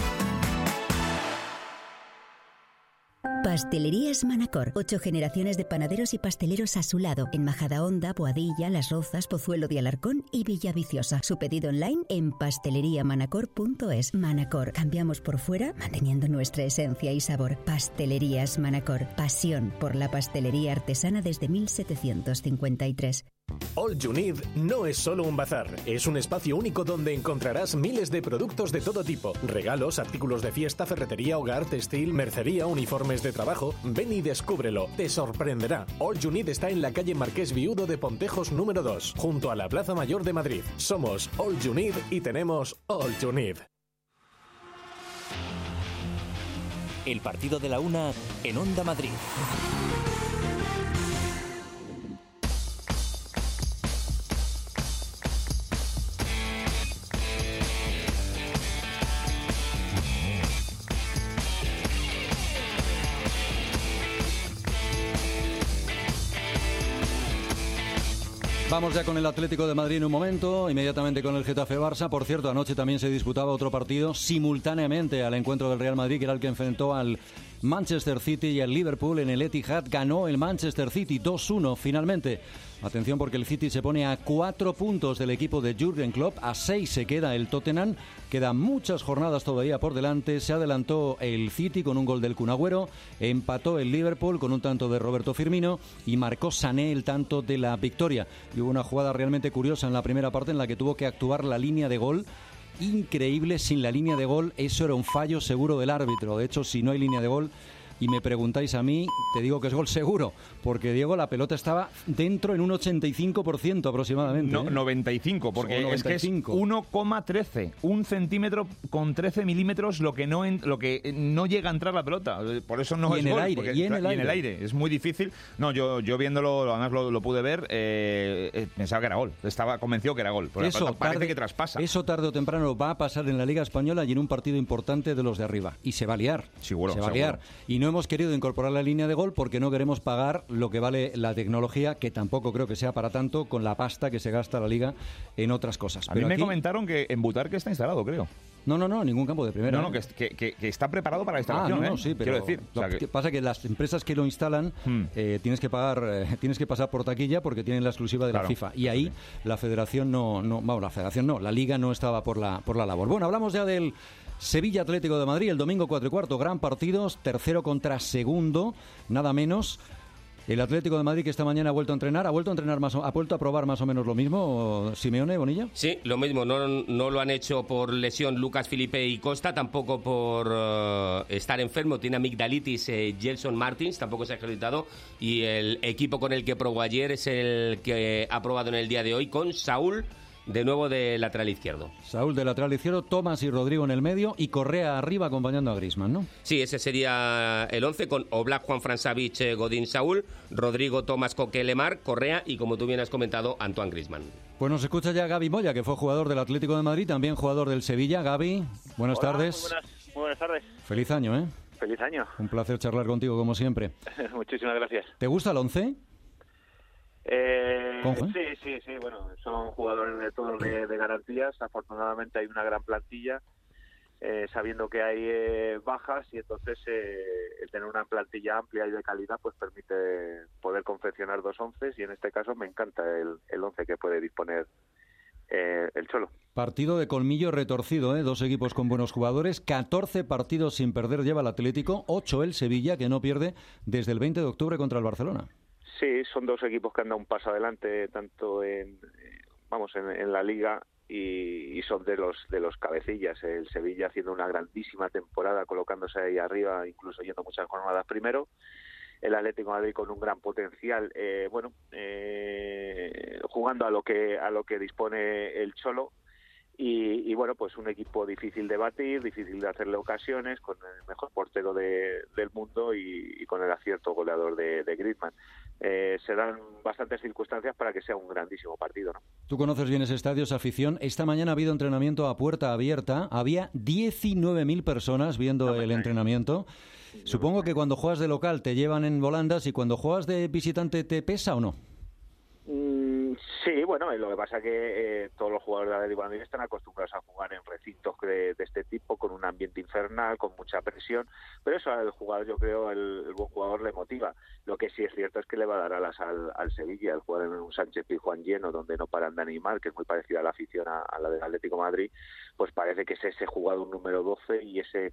Pastelerías Manacor. 8 generaciones de panaderos y pasteleros a su lado. En Majadahonda, Boadilla, Las Rozas, Pozuelo de Alarcón y Villaviciosa. Su pedido online en pasteleriamanacor.es. Manacor. Cambiamos por fuera, manteniendo nuestra esencia y sabor. Pastelerías Manacor. Pasión por la pastelería artesana desde 1753. All You Need no es solo un bazar, es un espacio único donde encontrarás miles de productos de todo tipo. Regalos, artículos de fiesta, ferretería, hogar, textil, mercería, uniformes de trabajo. Ven y descúbrelo, te sorprenderá. All You Need está en la calle Marqués Viudo de Pontejos número 2, junto a la Plaza Mayor de Madrid. Somos All You Need y tenemos All You Need. El partido de la 1 en Onda Madrid. Vamos ya con el Atlético de Madrid en un momento, inmediatamente con el Getafe Barça. Por cierto, anoche también se disputaba otro partido simultáneamente al encuentro del Real Madrid, que era el que enfrentó al Manchester City y el Liverpool en el Etihad. Ganó el Manchester City 2-1 finalmente. Atención, porque el City se pone a 4 puntos del equipo de Jürgen Klopp, a 6 se queda el Tottenham. Quedan muchas jornadas todavía por delante. Se adelantó el City con un gol del Kun Agüero, empató el Liverpool con un tanto de Roberto Firmino y marcó Sané el tanto de la victoria. Y hubo una jugada realmente curiosa en la primera parte en la que tuvo que actuar la línea de gol. Increíble, sin la línea de gol, eso era un fallo seguro del árbitro. De hecho, si no hay línea de gol y me preguntáis a mí, te digo que es gol seguro, porque Diego, la pelota estaba dentro en un 85% aproximadamente. No, 95, porque 95. Es que es 1,13, 1 centímetro con 13 milímetros lo que no llega a entrar la pelota. Por eso no y es en gol. El aire, porque, y en el aire. Es muy difícil. No, yo viéndolo, además lo pude ver, pensaba que era gol. Estaba convencido que era gol. Eso parece que traspasa. Eso tarde o temprano va a pasar en la Liga Española y en un partido importante de los de arriba. Y se va a liar. Seguro, se va a liar. Y no hemos querido incorporar la línea de gol porque no queremos pagar lo que vale la tecnología, que tampoco creo que sea para tanto, con la pasta que se gasta la Liga en otras cosas. A mí me comentaron que en Butarque está instalado, creo. No, ningún campo de primera. No, que está preparado para la instalación. Sí, pero quiero decir. Lo que pasa es que las empresas que lo instalan tienes que pagar, tienes que pasar por taquilla porque tienen la exclusiva de la FIFA. Y ahí la Federación la Liga no estaba por la labor. Bueno, hablamos ya del Sevilla Atlético de Madrid, el domingo 4:15, gran partido, tercero contra segundo, nada menos. El Atlético de Madrid, que esta mañana ha vuelto a entrenar ha vuelto a probar más o menos lo mismo, Simeone, Bonilla. Sí, lo mismo, no lo han hecho por lesión Lucas Felipe y Costa, tampoco por estar enfermo, tiene amigdalitis Gelson Martins, tampoco se ha ejercitado, y el equipo con el que probó ayer es el que ha probado en el día de hoy con Saúl, de nuevo de lateral izquierdo. Saúl de lateral izquierdo, Tomás y Rodrigo en el medio y Correa arriba acompañando a Griezmann, ¿no? Sí, ese sería el 11 con Oblak, Juanfran Savic, Godín, Saúl, Rodrigo, Tomás, Coque, Lemar, Correa y, como tú bien has comentado, Antoine Griezmann. Pues nos escucha ya Gaby Moya, que fue jugador del Atlético de Madrid, también jugador del Sevilla. Gaby, buenas tardes. Muy buenas tardes. Feliz año, ¿eh? Feliz año. Un placer charlar contigo, como siempre. Muchísimas gracias. ¿Te gusta el 11? Sí, bueno, son jugadores de todos de garantías. Afortunadamente hay una gran plantilla sabiendo que hay bajas, y entonces el tener una plantilla amplia y de calidad pues permite poder confeccionar 2 onces, y en este caso me encanta el 11 que puede disponer el Cholo. Partido de colmillo retorcido, 2 equipos con buenos jugadores, 14 partidos sin perder lleva el Atlético, 8 el Sevilla, que no pierde desde el 20 de octubre contra el Barcelona. Sí, son 2 equipos que han dado un paso adelante tanto en la Liga, y son de los cabecillas. El Sevilla haciendo una grandísima temporada, colocándose ahí arriba, incluso yendo muchas jornadas primero. El Atlético de Madrid con un gran potencial, jugando a lo que dispone el Cholo. Y bueno, pues un equipo difícil de batir, difícil de hacerle ocasiones, con el mejor portero del mundo y con el acierto goleador de Griezmann. Se dan bastantes circunstancias para que sea un grandísimo partido, ¿no? Tú conoces bien ese estadio, esa afición. Esta mañana ha habido entrenamiento a puerta abierta. Había 19.000 personas viendo el entrenamiento. Supongo que cuando juegas de local te llevan en volandas, y cuando juegas de visitante te pesa, ¿o no? Sí, bueno, lo que pasa es que todos los jugadores de Atlético de Madrid están acostumbrados a jugar en recintos de este tipo, con un ambiente infernal, con mucha presión, pero eso al jugador, yo creo, el buen jugador le motiva. Lo que sí es cierto es que le va a dar alas al Sevilla, el jugar en un Sánchez Pizjuán lleno, donde no paran de animar, que es muy parecida a la afición a la del Atlético de Madrid, pues parece que es ese jugador número 12 y ese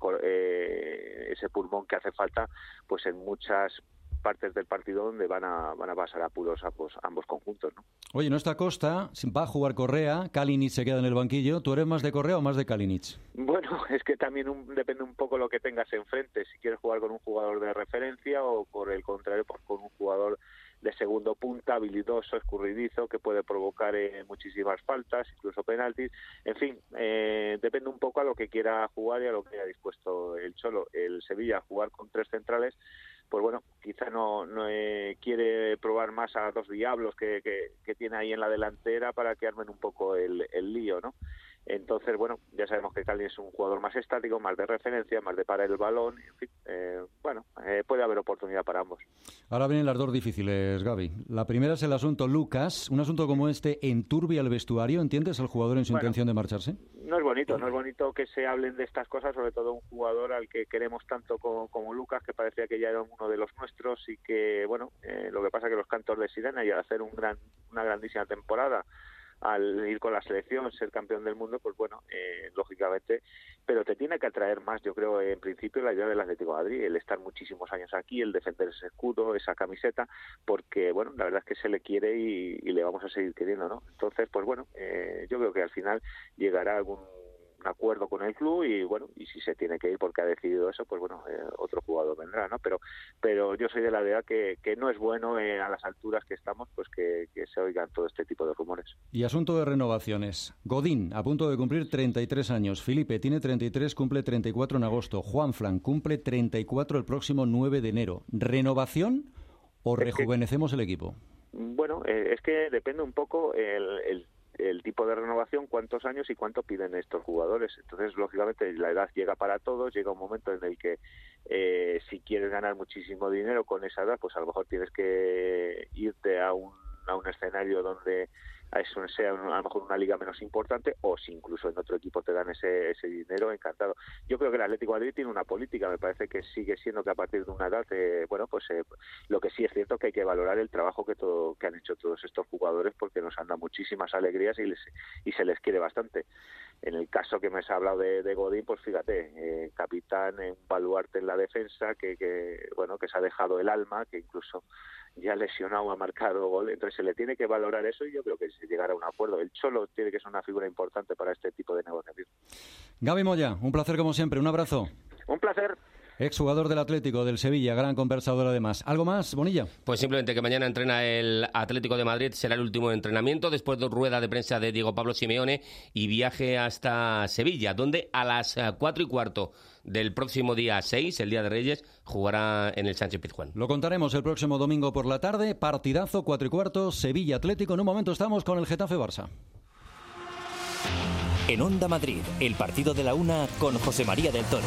pulmón que hace falta pues en muchas partes del partido donde van a pasar apuros ambos conjuntos, ¿no? Oye, no está Costa, va a jugar Correa, Kalinic se queda en el banquillo. ¿Tú eres más de Correa o más de Kalinic? Bueno, es que también depende un poco lo que tengas enfrente, si quieres jugar con un jugador de referencia o por el contrario pues con un jugador de segundo punta, habilidoso, escurridizo, que puede provocar muchísimas faltas, incluso penaltis. En fin, depende un poco a lo que quiera jugar y a lo que haya dispuesto el Cholo. El Sevilla, jugar con 3 centrales, pues bueno, quizá no quiere probar más a 2 diablos que tiene ahí en la delantera para que armen un poco el lío, ¿no? Entonces, bueno, ya sabemos que Cali es un jugador más estático, más de referencia, más de parar el balón, en fin, puede haber oportunidad para ambos. Ahora vienen las 2 difíciles, Gaby. La primera es el asunto Lucas. Un asunto como este enturbia el vestuario, ¿entiendes al jugador en su intención de marcharse? No es bonito que se hablen de estas cosas, sobre todo un jugador al que queremos tanto como Lucas, que parecía que ya era uno de los nuestros, y que, bueno, lo que pasa es que los cantos de sirena, y al hacer una grandísima temporada, al ir con la selección, ser campeón del mundo, pues bueno, lógicamente, pero te tiene que atraer más, yo creo, en principio, la idea del Atlético de Madrid, el estar muchísimos años aquí, el defender ese escudo, esa camiseta, porque, bueno, la verdad es que se le quiere y le vamos a seguir queriendo, ¿no? Entonces, pues bueno, yo creo que al final llegará algún acuerdo con el club y bueno, y si se tiene que ir porque ha decidido eso, pues bueno, otro jugador vendrá, ¿no? Pero yo soy de la idea que no es bueno a las alturas que estamos, pues que se oigan todo este tipo de rumores. Y asunto de renovaciones. Godín, a punto de cumplir 33 años. Felipe tiene 33, cumple 34 en agosto. Juanfran cumple 34 el próximo 9 de enero. ¿Renovación o rejuvenecemos el equipo? Bueno, es que depende un poco el tipo de renovación, cuántos años y cuánto piden estos jugadores. Entonces, lógicamente, la edad llega para todos, llega un momento en el que si quieres ganar muchísimo dinero con esa edad, pues a lo mejor tienes que irte a un escenario donde eso sea a lo mejor una liga menos importante, o si incluso en otro equipo te dan ese dinero, encantado. Yo creo que el Atlético de Madrid tiene una política, me parece que sigue siendo que a partir de una edad, lo que sí es cierto que hay que valorar el trabajo que han hecho todos estos jugadores, porque nos han dado muchísimas alegrías y se les quiere bastante. En el caso que me has hablado de Godín, pues fíjate, capitán, un baluarte en la defensa, que se ha dejado el alma, que incluso ya lesionado ha marcado gol, entonces se le tiene que valorar eso, y yo creo que se llegará a un acuerdo. El Cholo tiene que ser una figura importante para este tipo de negociación. Gaby Moya, un placer como siempre, un abrazo. Un placer. Exjugador del Atlético, del Sevilla, gran conversador además. ¿Algo más, Bonilla? Pues simplemente que mañana entrena el Atlético de Madrid, será el último entrenamiento después de rueda de prensa de Diego Pablo Simeone y viaje hasta Sevilla, donde a las 4:15 del próximo día 6, el Día de Reyes, jugará en el Sánchez Pizjuán. Lo contaremos el próximo domingo por la tarde, partidazo, 4:15, Sevilla Atlético. En un momento estamos con el Getafe Barça. En Onda Madrid, el partido de la 1 con José María del Toro.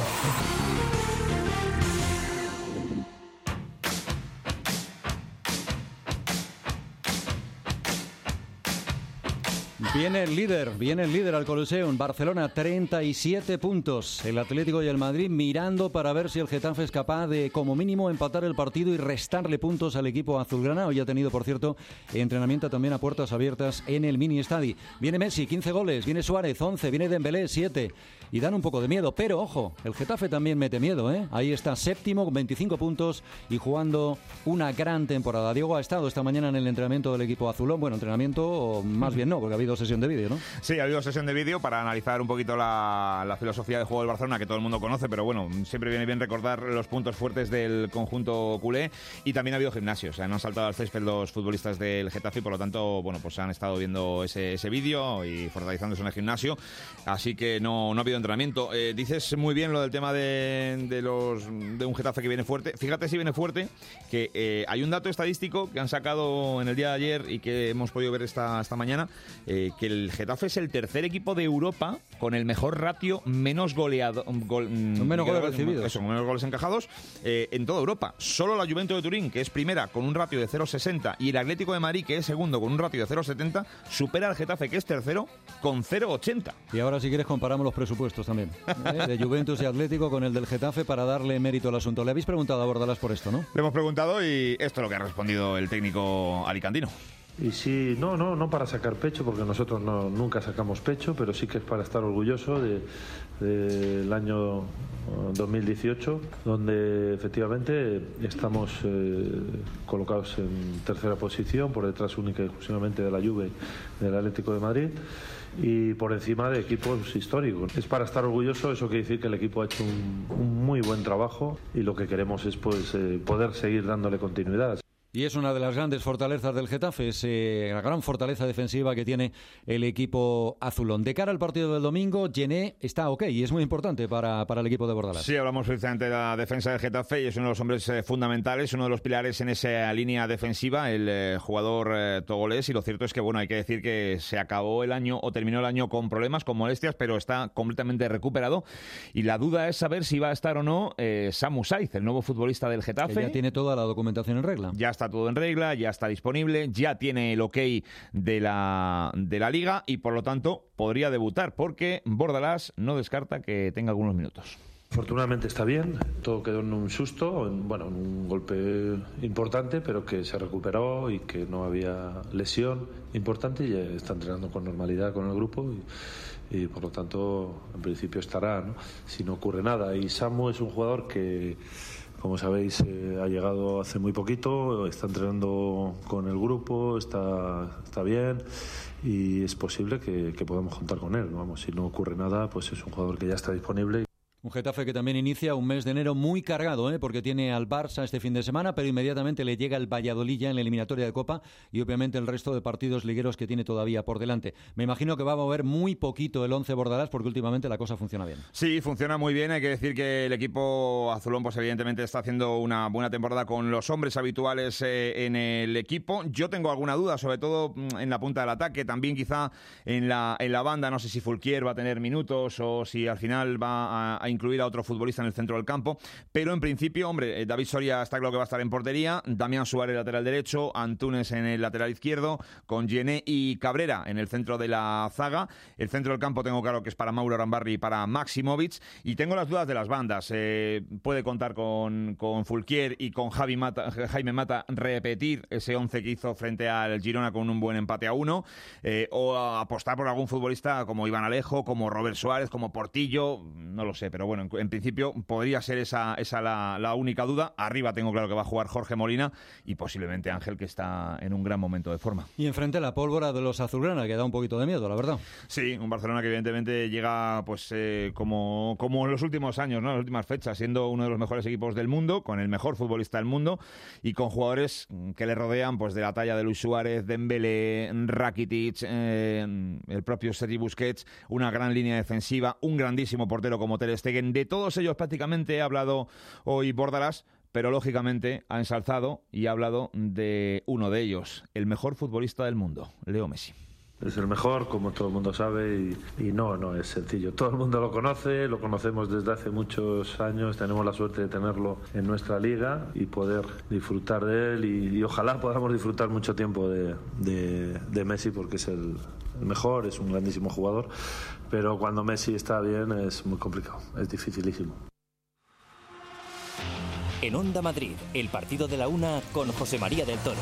Viene el líder al Coliseum. Barcelona, 37 puntos. El Atlético y el Madrid mirando para ver si el Getafe es capaz de, como mínimo, empatar el partido y restarle puntos al equipo azulgrana. Hoy ha tenido, por cierto, entrenamiento también a puertas abiertas en el mini estadio. Viene Messi, 15 goles. Viene Suárez, 11. Viene Dembélé, 7. Y dan un poco de miedo. Pero, ojo, el Getafe también mete miedo, ¿eh? Ahí está, séptimo, con 25 puntos y jugando una gran temporada. Diego ha estado esta mañana en el entrenamiento del equipo azulón. Bueno, entrenamiento, o más bien no, porque ha habido sesión de vídeo, ¿no? Sí, ha habido sesión de vídeo para analizar un poquito la filosofía de juego del Barcelona, que todo el mundo conoce, pero bueno, siempre viene bien recordar los puntos fuertes del conjunto culé. Y también ha habido gimnasio, o sea, no han saltado al césped los futbolistas del Getafe y por lo tanto, bueno, pues han estado viendo ese vídeo y fortalecizándose en el gimnasio, así que no ha habido entrenamiento. Dices muy bien lo del tema de un Getafe que viene fuerte. Fíjate si viene fuerte, que hay un dato estadístico que han sacado en el día de ayer y que hemos podido ver esta mañana, que el Getafe es el tercer equipo de Europa con el mejor ratio menos goleado, menos goles recibidos. Eso, menos goles encajados en toda Europa. Solo la Juventus de Turín, que es primera con un ratio de 0,60, y el Atlético de Madrid, que es segundo con un ratio de 0,70, supera al Getafe, que es tercero, con 0,80. Y ahora, si quieres, comparamos los presupuestos también, de Juventus y Atlético con el del Getafe para darle mérito al asunto. Le habéis preguntado a Bordalás por esto, ¿no? Le hemos preguntado y esto es lo que ha respondido el técnico alicantino. Y sí, no para sacar pecho, porque nosotros nunca sacamos pecho, pero sí que es para estar orgulloso del año 2018, donde efectivamente estamos colocados en tercera posición, por detrás única y exclusivamente de la Juve, del Atlético de Madrid, y por encima de equipos históricos. Es para estar orgulloso, eso quiere decir que el equipo ha hecho un muy buen trabajo y lo que queremos es poder seguir dándole continuidad. Y es una de las grandes fortalezas del Getafe, es la gran fortaleza defensiva que tiene el equipo azulón. De cara al partido del domingo, Gené está ok y es muy importante para el equipo de Bordalás. Sí, hablamos precisamente de la defensa del Getafe y es uno de los hombres fundamentales, uno de los pilares en esa línea defensiva, el jugador togolés. Y lo cierto es que, bueno, hay que decir que se acabó el año o terminó el año con problemas, con molestias, pero está completamente recuperado. Y la duda es saber si va a estar o no Samu Saiz, el nuevo futbolista del Getafe. Que ya tiene toda la documentación en regla. Ya está todo en regla, ya está disponible, ya tiene el ok de la Liga y por lo tanto podría debutar, porque Bordalás no descarta que tenga algunos minutos. Afortunadamente está bien, todo quedó en un susto, en un golpe importante, pero que se recuperó y que no había lesión importante y ya está entrenando con normalidad con el grupo y por lo tanto en principio estará, ¿no? Si no ocurre nada. Y Samu es un jugador que, como sabéis, ha llegado hace muy poquito, está entrenando con el grupo, está bien y es posible que podamos contar con él. Vamos, si no ocurre nada, pues es un jugador que ya está disponible. Un Getafe que también inicia un mes de enero muy cargado, porque tiene al Barça este fin de semana, pero inmediatamente le llega el Valladolid ya en la eliminatoria de Copa y obviamente el resto de partidos ligueros que tiene todavía por delante. Me imagino que va a mover muy poquito el 11 Bordalás porque últimamente la cosa funciona bien. Sí, funciona muy bien. Hay que decir que el equipo azulón pues evidentemente está haciendo una buena temporada con los hombres habituales en el equipo. Yo tengo alguna duda, sobre todo en la punta del ataque, también quizá en la banda. No sé si Fulquier va a tener minutos o si al final va a incluir a otro futbolista en el centro del campo, pero en principio, hombre, David Soria está claro que va a estar en portería, Damián Suárez lateral derecho, Antunes en el lateral izquierdo, con Gené y Cabrera en el centro de la zaga. El centro del campo tengo claro que es para Mauro Arambarri y para Maximovic, y tengo las dudas de las bandas. Puede contar con Fulquier y con Jaime Mata repetir ese 11 que hizo frente al Girona con un buen empate a 1, o apostar por algún futbolista como Iván Alejo, como Robert Suárez, como Portillo, no lo sé, pero bueno, en principio podría ser esa la única duda. Arriba tengo claro que va a jugar Jorge Molina y posiblemente Ángel, que está en un gran momento de forma. Y enfrente la pólvora de los azulgrana, que da un poquito de miedo, la verdad. Sí, un Barcelona que evidentemente llega pues como en los últimos años, ¿no? En las últimas fechas, siendo uno de los mejores equipos del mundo, con el mejor futbolista del mundo y con jugadores que le rodean pues de la talla de Luis Suárez, Dembélé, Rakitic, el propio Sergi Busquets, una gran línea defensiva, un grandísimo portero como Ter Stegen. De todos ellos prácticamente ha hablado hoy Bordalás, pero lógicamente ha ensalzado y ha hablado de uno de ellos, el mejor futbolista del mundo, Leo Messi. Es el mejor, como todo el mundo sabe, y no es sencillo. Todo el mundo lo conoce, lo conocemos desde hace muchos años, tenemos la suerte de tenerlo en nuestra liga y poder disfrutar de él y ojalá podamos disfrutar mucho tiempo de Messi, porque es el mejor, es un grandísimo jugador, pero cuando Messi está bien es muy complicado, es dificilísimo. En Onda Madrid, el partido de la una con José María del Toro.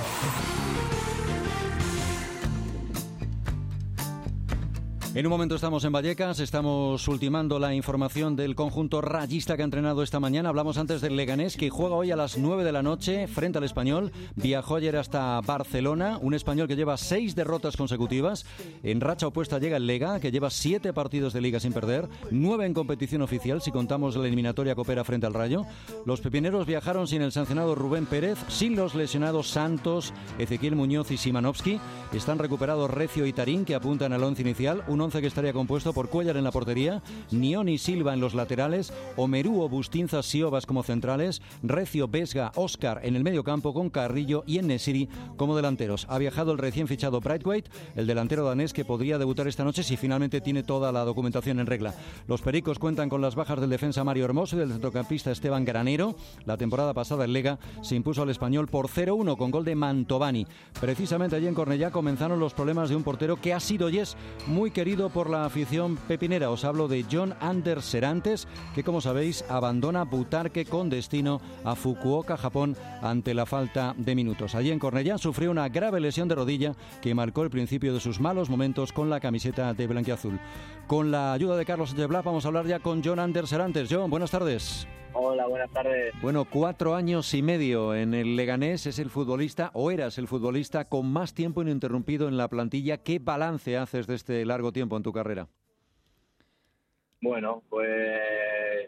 En un momento estamos en Vallecas, estamos ultimando la información del conjunto rayista que ha entrenado esta mañana. Hablamos antes del Leganés, que juega hoy a las 9 de la noche frente al Español. Viajó ayer hasta Barcelona, un Español que lleva 6 derrotas consecutivas. En racha opuesta llega el Lega, que lleva 7 partidos de Liga sin perder, 9 en competición oficial, si contamos la eliminatoria Copera frente al Rayo. Los pepineros viajaron sin el sancionado Rubén Pérez, sin los lesionados Santos, Ezequiel Muñoz y Simanovski. Están recuperados Recio y Tarín, que apuntan al 11 inicial, un 11 que estaría compuesto por Cuéllar en la portería, Nión y Silva en los laterales, Omerú, Bustinza, Siobas como centrales, Recio, Vesga, Óscar en el medio campo con Carrillo y En-Nesyri como delanteros. Ha viajado el recién fichado Braithwaite, el delantero danés que podría debutar esta noche si finalmente tiene toda la documentación en regla. Los pericos cuentan con las bajas del defensa Mario Hermoso y del centrocampista Esteban Granero. La temporada pasada el Lega se impuso al Español por 0-1 con gol de Mantovani. Precisamente allí en Cornellá comenzaron los problemas de un portero que ha sido y es muy querido por la afición pepinera. Os hablo de John Anders Serantes, que como sabéis abandona Butarque con destino a Fukuoka, Japón, ante la falta de minutos. Allí en Cornellá sufrió una grave lesión de rodilla que marcó el principio de sus malos momentos con la camiseta de blanquiazul. Con la ayuda de Carlos Sánchez Blas vamos a hablar ya con John Anders Serantes. John, buenas tardes. Hola, buenas tardes. Bueno, 4 años y medio en el Leganés. Es el futbolista, o eras el futbolista, con más tiempo ininterrumpido en la plantilla. ¿Qué balance haces de este largo tiempo en tu carrera? Bueno, pues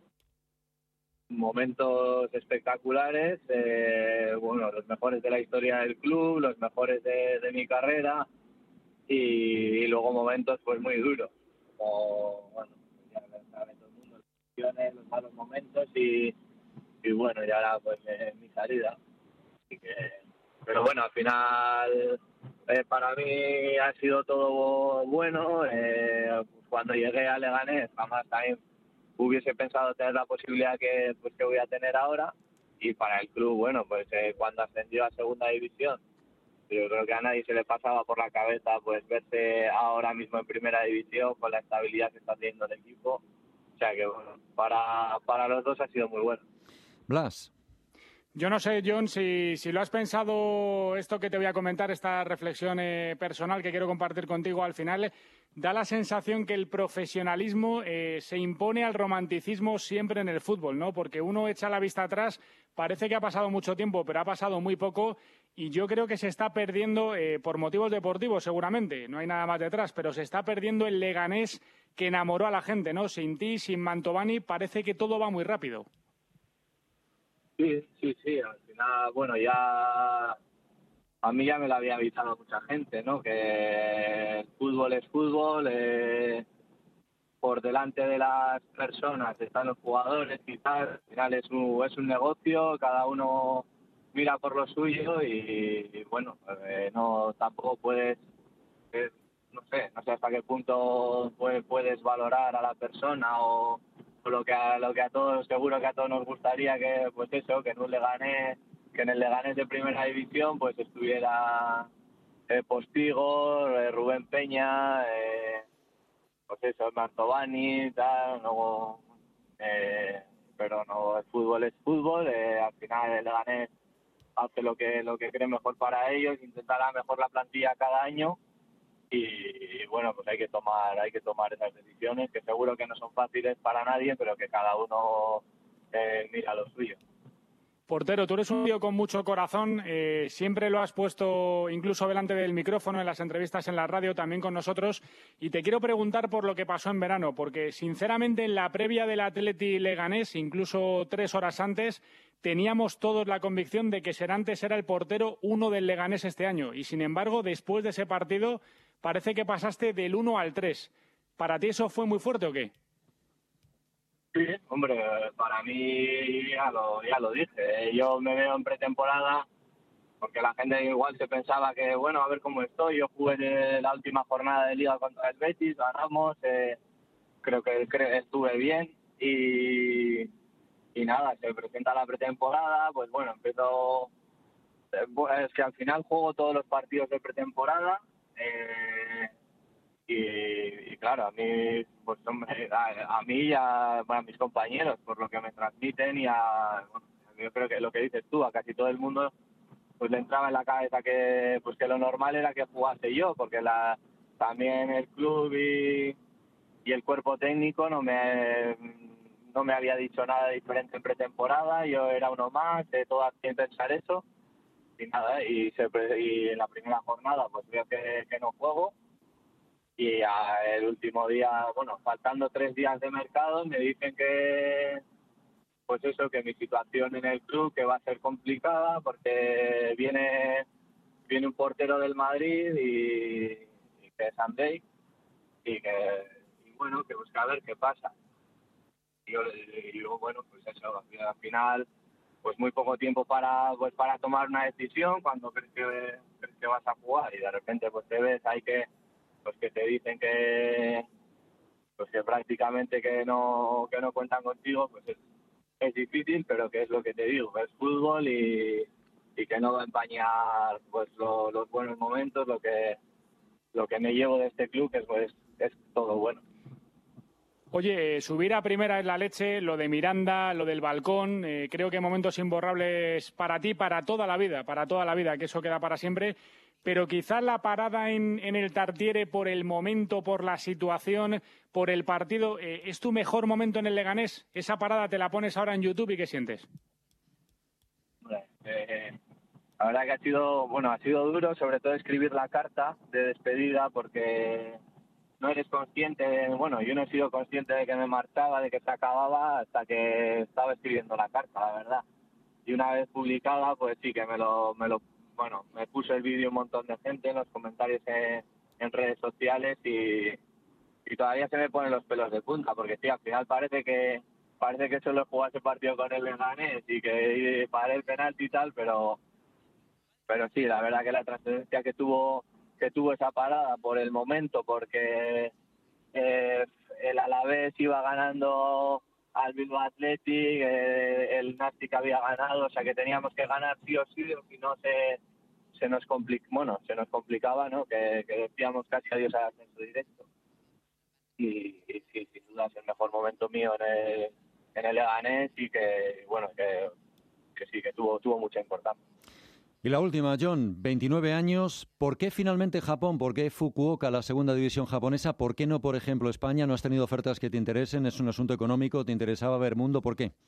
momentos espectaculares, bueno, los mejores de la historia del club, los mejores de mi carrera y luego momentos pues muy duros, como, bueno, ya sabe todo el mundo, los malos momentos y bueno, y ahora pues mi salida. Así que, pero bueno, al final para mí ha sido todo bueno. Cuando llegué a Leganés jamás también hubiese pensado tener la posibilidad que voy a tener ahora, y para el club, bueno, pues cuando ascendió a segunda división, yo creo que a nadie se le pasaba por la cabeza pues verse ahora mismo en primera división con la estabilidad que está teniendo el equipo. O sea que bueno, para los dos ha sido muy bueno. Blas. Yo no sé, John, si lo has pensado, esto que te voy a comentar, esta reflexión personal que quiero compartir contigo al final, da la sensación que el profesionalismo se impone al romanticismo siempre en el fútbol, ¿no? Porque uno echa la vista atrás, parece que ha pasado mucho tiempo, pero ha pasado muy poco, y yo creo que se está perdiendo, por motivos deportivos seguramente, no hay nada más detrás, pero se está perdiendo el Leganés que enamoró a la gente, ¿no? Sin ti, sin Mantovani, parece que todo va muy rápido. Sí, al final, bueno, ya a mí ya me lo había avisado mucha gente, ¿no? Que el fútbol es fútbol, por delante de las personas están los jugadores y tal. Al final es un negocio, cada uno mira por lo suyo y bueno, no tampoco puedes, no sé hasta qué punto puedes valorar a la persona o lo que a todos, seguro que a todos nos gustaría que pues eso, que en el Leganés de primera división pues estuviera Postigo, Rubén Peña, pues eso, Mantovani, tal, luego, pero no, el fútbol es fútbol, al final el Leganés hace lo que cree mejor para ellos, intentará mejor la plantilla cada año. Y bueno, pues hay que tomar esas decisiones que seguro que no son fáciles para nadie, pero que cada uno mira lo suyo. Portero, tú eres un tío con mucho corazón, siempre lo has puesto incluso delante del micrófono en las entrevistas en la radio, también con nosotros, y te quiero preguntar por lo que pasó en verano, porque sinceramente en la previa del Atleti Leganés, incluso 3 horas antes, teníamos todos la convicción de que Serantes era el portero 1 del Leganés este año, y sin embargo, después de ese partido, parece que pasaste del 1 al 3. ¿Para ti eso fue muy fuerte o qué? Sí, hombre, para mí ya lo dije. Yo me veo en pretemporada porque la gente igual se pensaba que, bueno, a ver cómo estoy. Yo jugué la última jornada de Liga contra el Betis, ganamos, creo que estuve bien y nada, se presenta la pretemporada, pues bueno, empiezo... Es que al final juego todos los partidos de pretemporada y claro, a mí pues a mí y a mis compañeros, por lo que me transmiten yo creo que lo que dices tú, a casi todo el mundo pues le entraba en la cabeza que lo normal era que jugase yo, porque también el club y el cuerpo técnico no me había dicho nada diferente en pretemporada. Yo era uno más, todo sin pensar eso y nada, y en la primera jornada pues veo que no juego y el último día, bueno, faltando 3 días de mercado, me dicen que pues eso, que mi situación en el club que va a ser complicada porque viene un portero del Madrid y que es Andrei y bueno, que busca a ver qué pasa. Y yo bueno, pues eso, al final pues muy poco tiempo para tomar una decisión cuando crees que vas a jugar y de repente pues te ves ahí que te dicen que prácticamente que no cuentan contigo, pues es difícil, pero que es lo que te digo, es fútbol y que no va a empañar pues los buenos momentos, lo que me llevo de este club, que es todo bueno. Oye, subir a primera es la leche, lo de Miranda, lo del balcón, creo que momentos imborrables para ti, para toda la vida, que eso queda para siempre, pero quizás la parada en el Tartiere por el momento, por la situación, por el partido, ¿es tu mejor momento en el Leganés? Esa parada te la pones ahora en YouTube y ¿qué sientes? La verdad que ha sido duro, sobre todo escribir la carta de despedida, porque no eres consciente, yo no he sido consciente de que me marchaba, de que se acababa, hasta que estaba escribiendo la carta, la verdad. Y una vez publicada, pues sí que me puso el vídeo un montón de gente en los comentarios en redes sociales y todavía se me ponen los pelos de punta, porque sí, al final parece que solo jugó ese partido con el Leganés y que paré el penalti y tal, pero sí, la verdad que la trascendencia que tuvo esa parada por el momento, porque el Alavés iba ganando al Bilbao Athletic, el Nastic había ganado, o sea que teníamos que ganar sí o sí, o si no se nos complicaba, ¿no? Que decíamos casi adiós al ascenso directo. Y sí, sin duda es el mejor momento mío en el Leganés y que sí, que tuvo mucha importancia. Y la última, John, 29 años, ¿por qué finalmente Japón? ¿Por qué Fukuoka, la segunda división japonesa? ¿Por qué no, por ejemplo, España? ¿No has tenido ofertas que te interesen? ¿Es un asunto económico? ¿Te interesaba ver mundo? ¿Por qué?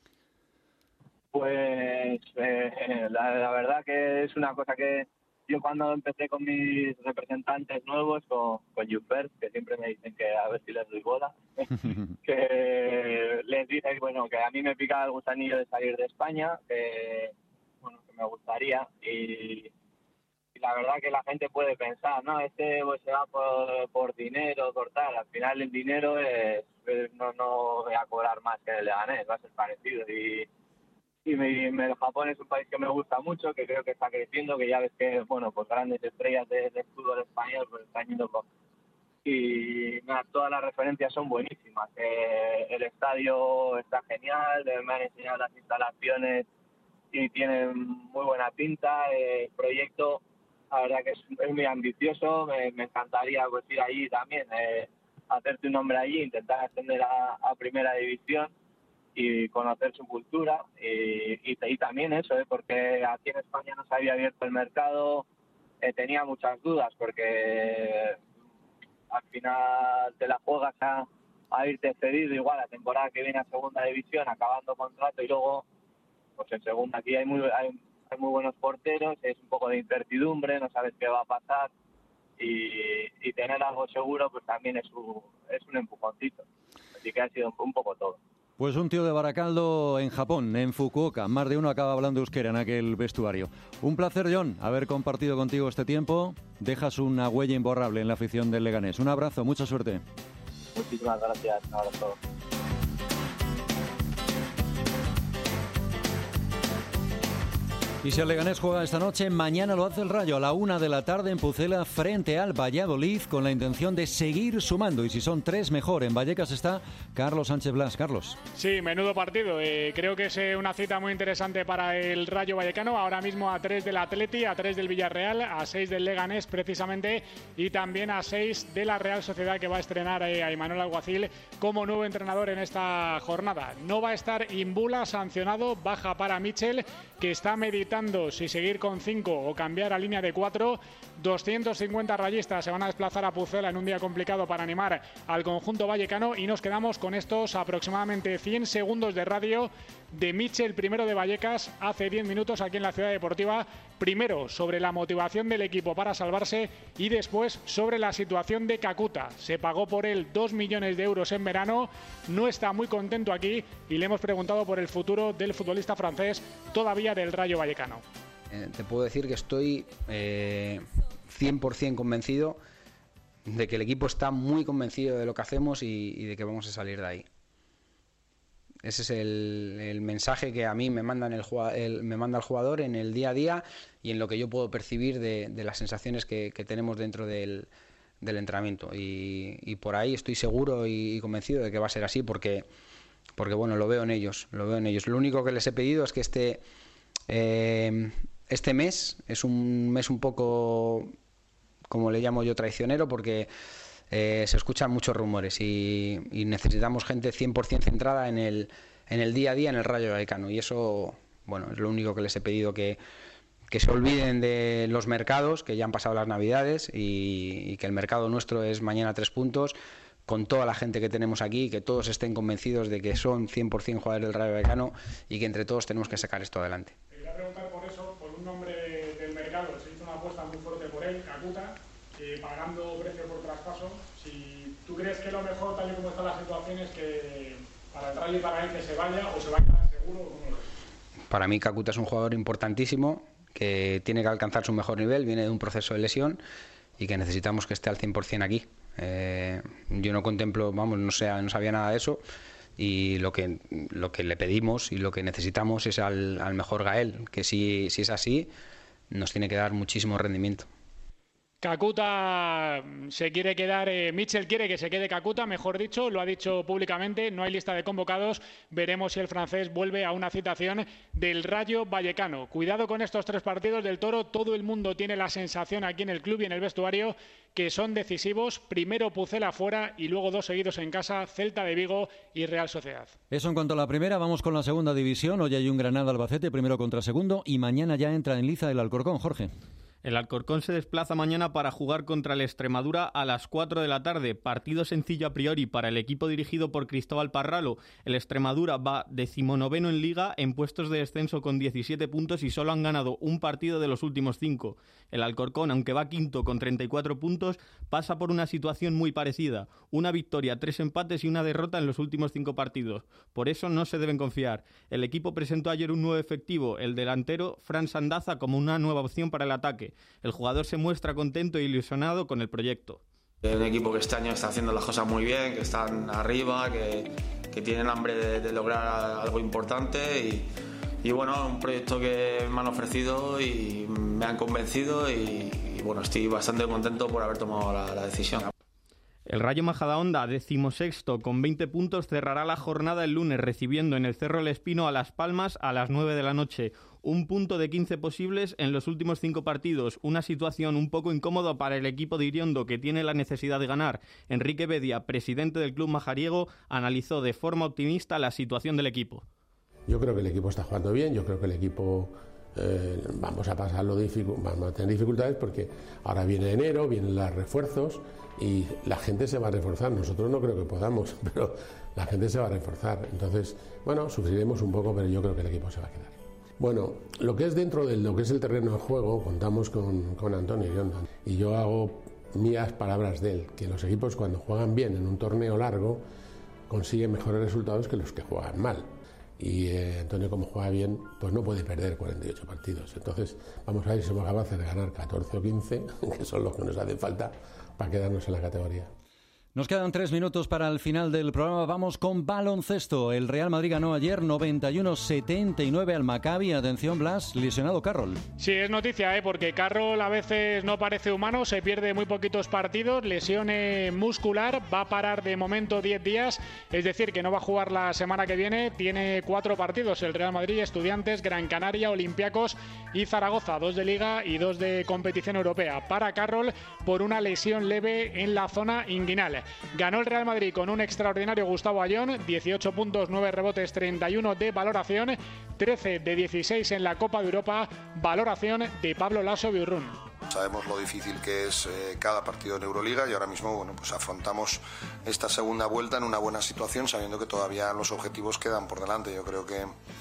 Pues la verdad que es una cosa que yo cuando empecé con mis representantes nuevos, con Juper, que siempre me dicen que a ver si les doy bola, que les dije que a mí me picaba el gusanillo de salir de España, que me gustaría y la verdad que la gente puede pensar, no, pues se va por dinero, por tal, al final el dinero no voy a cobrar más que el Leganés, va a ser parecido y Japón es un país que me gusta mucho, que creo que está creciendo, que ya ves que pues grandes estrellas de fútbol español pues están yendo y todas las referencias son buenísimas, el estadio está genial, me han enseñado las instalaciones y tiene muy buena pinta. El proyecto, la verdad que es muy ambicioso. Me encantaría pues ir allí también, hacerte un nombre allí, intentar ascender a primera división y conocer su cultura. Y también eso, porque aquí en España no se había abierto el mercado. Tenía muchas dudas porque al final te la juegas a irte cedido igual la temporada que viene a segunda división, acabando contrato y luego pues en segunda aquí hay muy buenos porteros, es un poco de incertidumbre, no sabes qué va a pasar y tener algo seguro pues también es un empujoncito, así que ha sido un poco todo. Pues un tío de Baracaldo en Japón, en Fukuoka, más de uno acaba hablando euskera en aquel vestuario. Un placer, John, haber compartido contigo este tiempo, dejas una huella imborrable en la afición del Leganés. Un abrazo, mucha suerte. Muchísimas gracias, un abrazo. Y si el Leganés juega esta noche, mañana lo hace el Rayo a la 1 de la tarde en Pucela frente al Valladolid con la intención de seguir sumando. Y si son 3, mejor. En Vallecas está Carlos Sánchez Blas. Carlos. Sí, menudo partido. Creo que es una cita muy interesante para el Rayo Vallecano. Ahora mismo a 3 del Atleti, a 3 del Villarreal, a 6 del Leganés precisamente y también a 6 de la Real Sociedad, que va a estrenar a Imanol Alguacil como nuevo entrenador en esta jornada. No va a estar Imbula sancionado, baja para Michel, que está meditando si seguir con 5 o cambiar a línea de 4. 250 rayistas se van a desplazar a Pucela en un día complicado para animar al conjunto vallecano, y nos quedamos con estos aproximadamente 100 segundos de radio de Michel, primero de Vallecas, hace 10 minutos aquí en la Ciudad Deportiva. Primero sobre la motivación del equipo para salvarse y después sobre la situación de Kakuta. Se pagó por él 2 millones de euros en verano, no está muy contento aquí y le hemos preguntado por el futuro del futbolista francés, todavía del Rayo Vallecano. Te puedo decir que estoy 100% convencido de que el equipo está muy convencido de lo que hacemos y de que vamos a salir de ahí. Ese es el mensaje que a mí me manda el jugador en el día a día y en lo que yo puedo percibir de las sensaciones que tenemos dentro del entrenamiento. Y por ahí estoy seguro y convencido de que va a ser así porque bueno, lo veo en ellos. Lo único que les he pedido es que este mes es un mes un poco, como le llamo yo, traicionero, porque se escuchan muchos rumores y necesitamos gente 100% centrada en el día a día en el Rayo Vallecano, y eso, bueno, es lo único que les he pedido, que se olviden de los mercados, que ya han pasado las Navidades y que el mercado nuestro es mañana 3 puntos, con toda la gente que tenemos aquí, que todos estén convencidos de que son 100% jugadores del Rayo Vallecano y que entre todos tenemos que sacar esto adelante. Te quería preguntar por eso, por un nombre del mercado, se hizo una apuesta muy fuerte por él, Kakuta, pagando precio por traspaso. Si tú crees que lo mejor, tal y como está la situación, es que para el Rayo y para él que se vaya o se va a quedar seguro, ¿cómo lo ves? Para mí Kakuta es un jugador importantísimo, que tiene que alcanzar su mejor nivel, viene de un proceso de lesión y que necesitamos que esté al 100% aquí. Yo no contemplo, no sabía nada de eso, y lo que le pedimos y lo que necesitamos es al mejor Gael, que si es así nos tiene que dar muchísimo rendimiento. Kakuta se quiere quedar, Michel quiere que se quede Kakuta, mejor dicho, lo ha dicho públicamente, no hay lista de convocados, veremos si el francés vuelve a una citación del Rayo Vallecano. Cuidado con estos 3 partidos del Toro, todo el mundo tiene la sensación aquí en el club y en el vestuario que son decisivos, primero Pucela fuera y luego 2 seguidos en casa, Celta de Vigo y Real Sociedad. Eso en cuanto a la primera. Vamos con la segunda división. Hoy hay un Granada-Albacete, primero contra segundo, y mañana ya entra en liza el Alcorcón. Jorge. El Alcorcón se desplaza mañana para jugar contra el Extremadura a las 4 de la tarde. Partido sencillo a priori para el equipo dirigido por Cristóbal Parralo. El Extremadura va 19º en Liga, en puestos de descenso con 17 puntos y solo han ganado un partido de los últimos 5. El Alcorcón, aunque va quinto con 34 puntos, pasa por una situación muy parecida. Una victoria, 3 empates y una derrota en los últimos 5 partidos. Por eso no se deben confiar. El equipo presentó ayer un nuevo efectivo, el delantero Fran Sandaza, como una nueva opción para el ataque. El jugador se muestra contento e ilusionado con el proyecto. Un equipo que este año está haciendo las cosas muy bien, que están arriba, que tienen hambre de lograr algo importante y bueno, un proyecto que me han ofrecido y me han convencido y bueno, estoy bastante contento por haber tomado la decisión. El Rayo Majadahonda, 16º con 20 puntos, cerrará la jornada el lunes recibiendo en el Cerro El Espino a Las Palmas a las 9 de la noche. Un punto de 15 posibles en los últimos 5 partidos. Una situación un poco incómoda para el equipo de Iriondo, que tiene la necesidad de ganar. Enrique Bedia, presidente del club majariego, analizó de forma optimista la situación del equipo. Yo creo que el equipo está jugando bien, yo creo que el equipo vamos a pasarlo vamos a tener dificultades porque ahora viene enero, vienen los refuerzos y la gente se va a reforzar. Nosotros no creo que podamos, pero la gente se va a reforzar. Entonces, bueno, sufriremos un poco, pero yo creo que el equipo se va a quedar. Bueno, lo que es dentro de lo que es el terreno de juego, contamos con Antonio Iriondo. Y yo hago mías palabras de él, que los equipos cuando juegan bien en un torneo largo consiguen mejores resultados que los que juegan mal. Y Antonio, como juega bien, pues no puede perder 48 partidos. Entonces, vamos a ver si somos capaces de ganar 14 o 15, que son los que nos hacen falta para quedarnos en la categoría. Nos quedan 3 minutos para el final del programa. Vamos con baloncesto. El Real Madrid ganó ayer 91-79 al Maccabi. Atención, Blas, lesionado Carroll. Sí, es noticia, porque Carroll a veces no parece humano, se pierde muy poquitos partidos, lesión muscular, va a parar de momento 10 días, es decir, que no va a jugar la semana que viene. Tiene 4 partidos el Real Madrid: Estudiantes, Gran Canaria, Olympiacos y Zaragoza, 2 de Liga y 2 de competición europea. Para Carroll por una lesión leve en la zona inguinal. Ganó el Real Madrid con un extraordinario Gustavo Ayón, 18 puntos, 9 rebotes, 31 de valoración, 13 de 16 en la Copa de Europa, valoración de Pablo Laso Biurrún. Sabemos lo difícil que es cada partido en Euroliga y ahora mismo pues afrontamos esta segunda vuelta en una buena situación, sabiendo que todavía los objetivos quedan por delante. Yo creo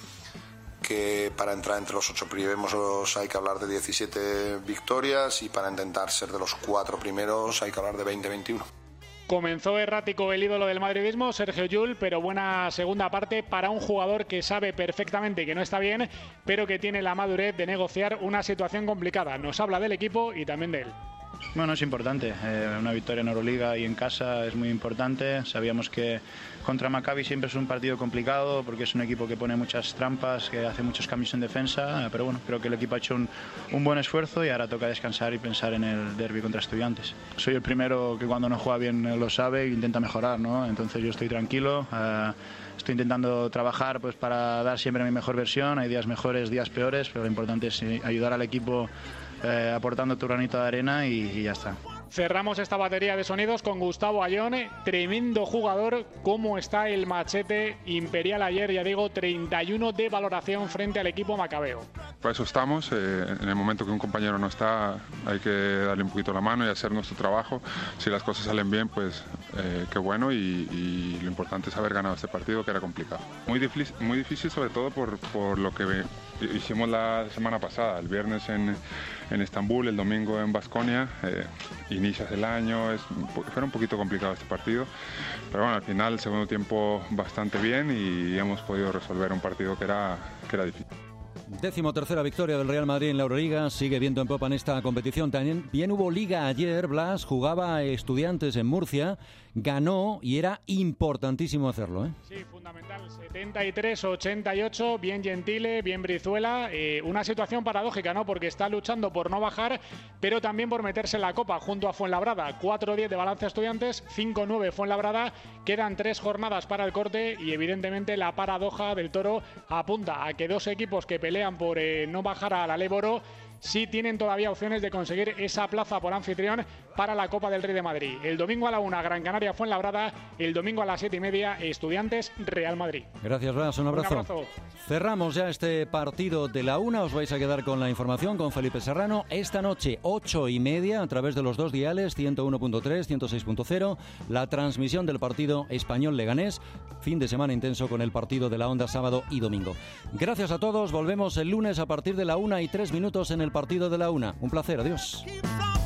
que para entrar entre los 8 primeros hay que hablar de 17 victorias y para intentar ser de los 4 primeros hay que hablar de 20-21. Comenzó errático el ídolo del madridismo, Sergio Llull, pero buena segunda parte para un jugador que sabe perfectamente que no está bien, pero que tiene la madurez de negociar una situación complicada. Nos habla del equipo y también de él. Bueno, es importante. Una victoria en Euroliga y en casa es muy importante. Sabíamos que contra Maccabi siempre es un partido complicado porque es un equipo que pone muchas trampas, que hace muchos cambios en defensa, pero bueno, creo que el equipo ha hecho un buen esfuerzo y ahora toca descansar y pensar en el derbi contra Estudiantes. Soy el primero que cuando no juega bien lo sabe e intenta mejorar, ¿no? Entonces yo estoy tranquilo. Estoy intentando trabajar pues para dar siempre mi mejor versión. Hay días mejores, días peores, pero lo importante es ayudar al equipo aportando tu granito de arena y ya está. Cerramos esta batería de sonidos con Gustavo Ayón, tremendo jugador. ¿Cómo está el machete imperial ayer? Ya digo, 31 de valoración frente al equipo macabeo. Para eso estamos. En el momento que un compañero no está, hay que darle un poquito la mano y hacer nuestro trabajo. Si las cosas salen bien, pues qué bueno, y lo importante es haber ganado este partido, que era complicado. Muy difícil sobre todo por lo que hicimos la semana pasada, el viernes en Estambul, el domingo en Baskonia. Inicias el año, fue un poquito complicado este partido, pero bueno, al final el segundo tiempo bastante bien y hemos podido resolver un partido que era difícil. 13ª victoria del Real Madrid en la Euroliga, sigue viento en popa en esta competición. También bien hubo liga ayer, Blas, jugaba Estudiantes en Murcia, ganó y era importantísimo hacerlo, Sí, fundamental, 73-88, bien Gentile, bien Brizuela, una situación paradójica, ¿no? Porque está luchando por no bajar, pero también por meterse en la Copa junto a Fuenlabrada. 4-10 de balance a Estudiantes, 5-9 Fuenlabrada, quedan 3 jornadas para el corte y evidentemente la paradoja del Toro apunta a que 2 equipos que pelean por no bajar a la Leboro sí tienen todavía opciones de conseguir esa plaza por anfitrión para la Copa del Rey de Madrid. El domingo a la 1, Gran Canaria Fuenlabrada, el domingo a las 7:30, Estudiantes Real Madrid. Gracias, Blas, un abrazo. Cerramos ya este partido de la 1, os vais a quedar con la información con Felipe Serrano. Esta noche, 8:30, a través de los 2 diales, 101.3, 106.0, la transmisión del partido Español-Leganés, fin de semana intenso con el partido de la Onda sábado y domingo. Gracias a todos, volvemos el lunes a partir de la 1:03 en el partido de la 1. Un placer, adiós.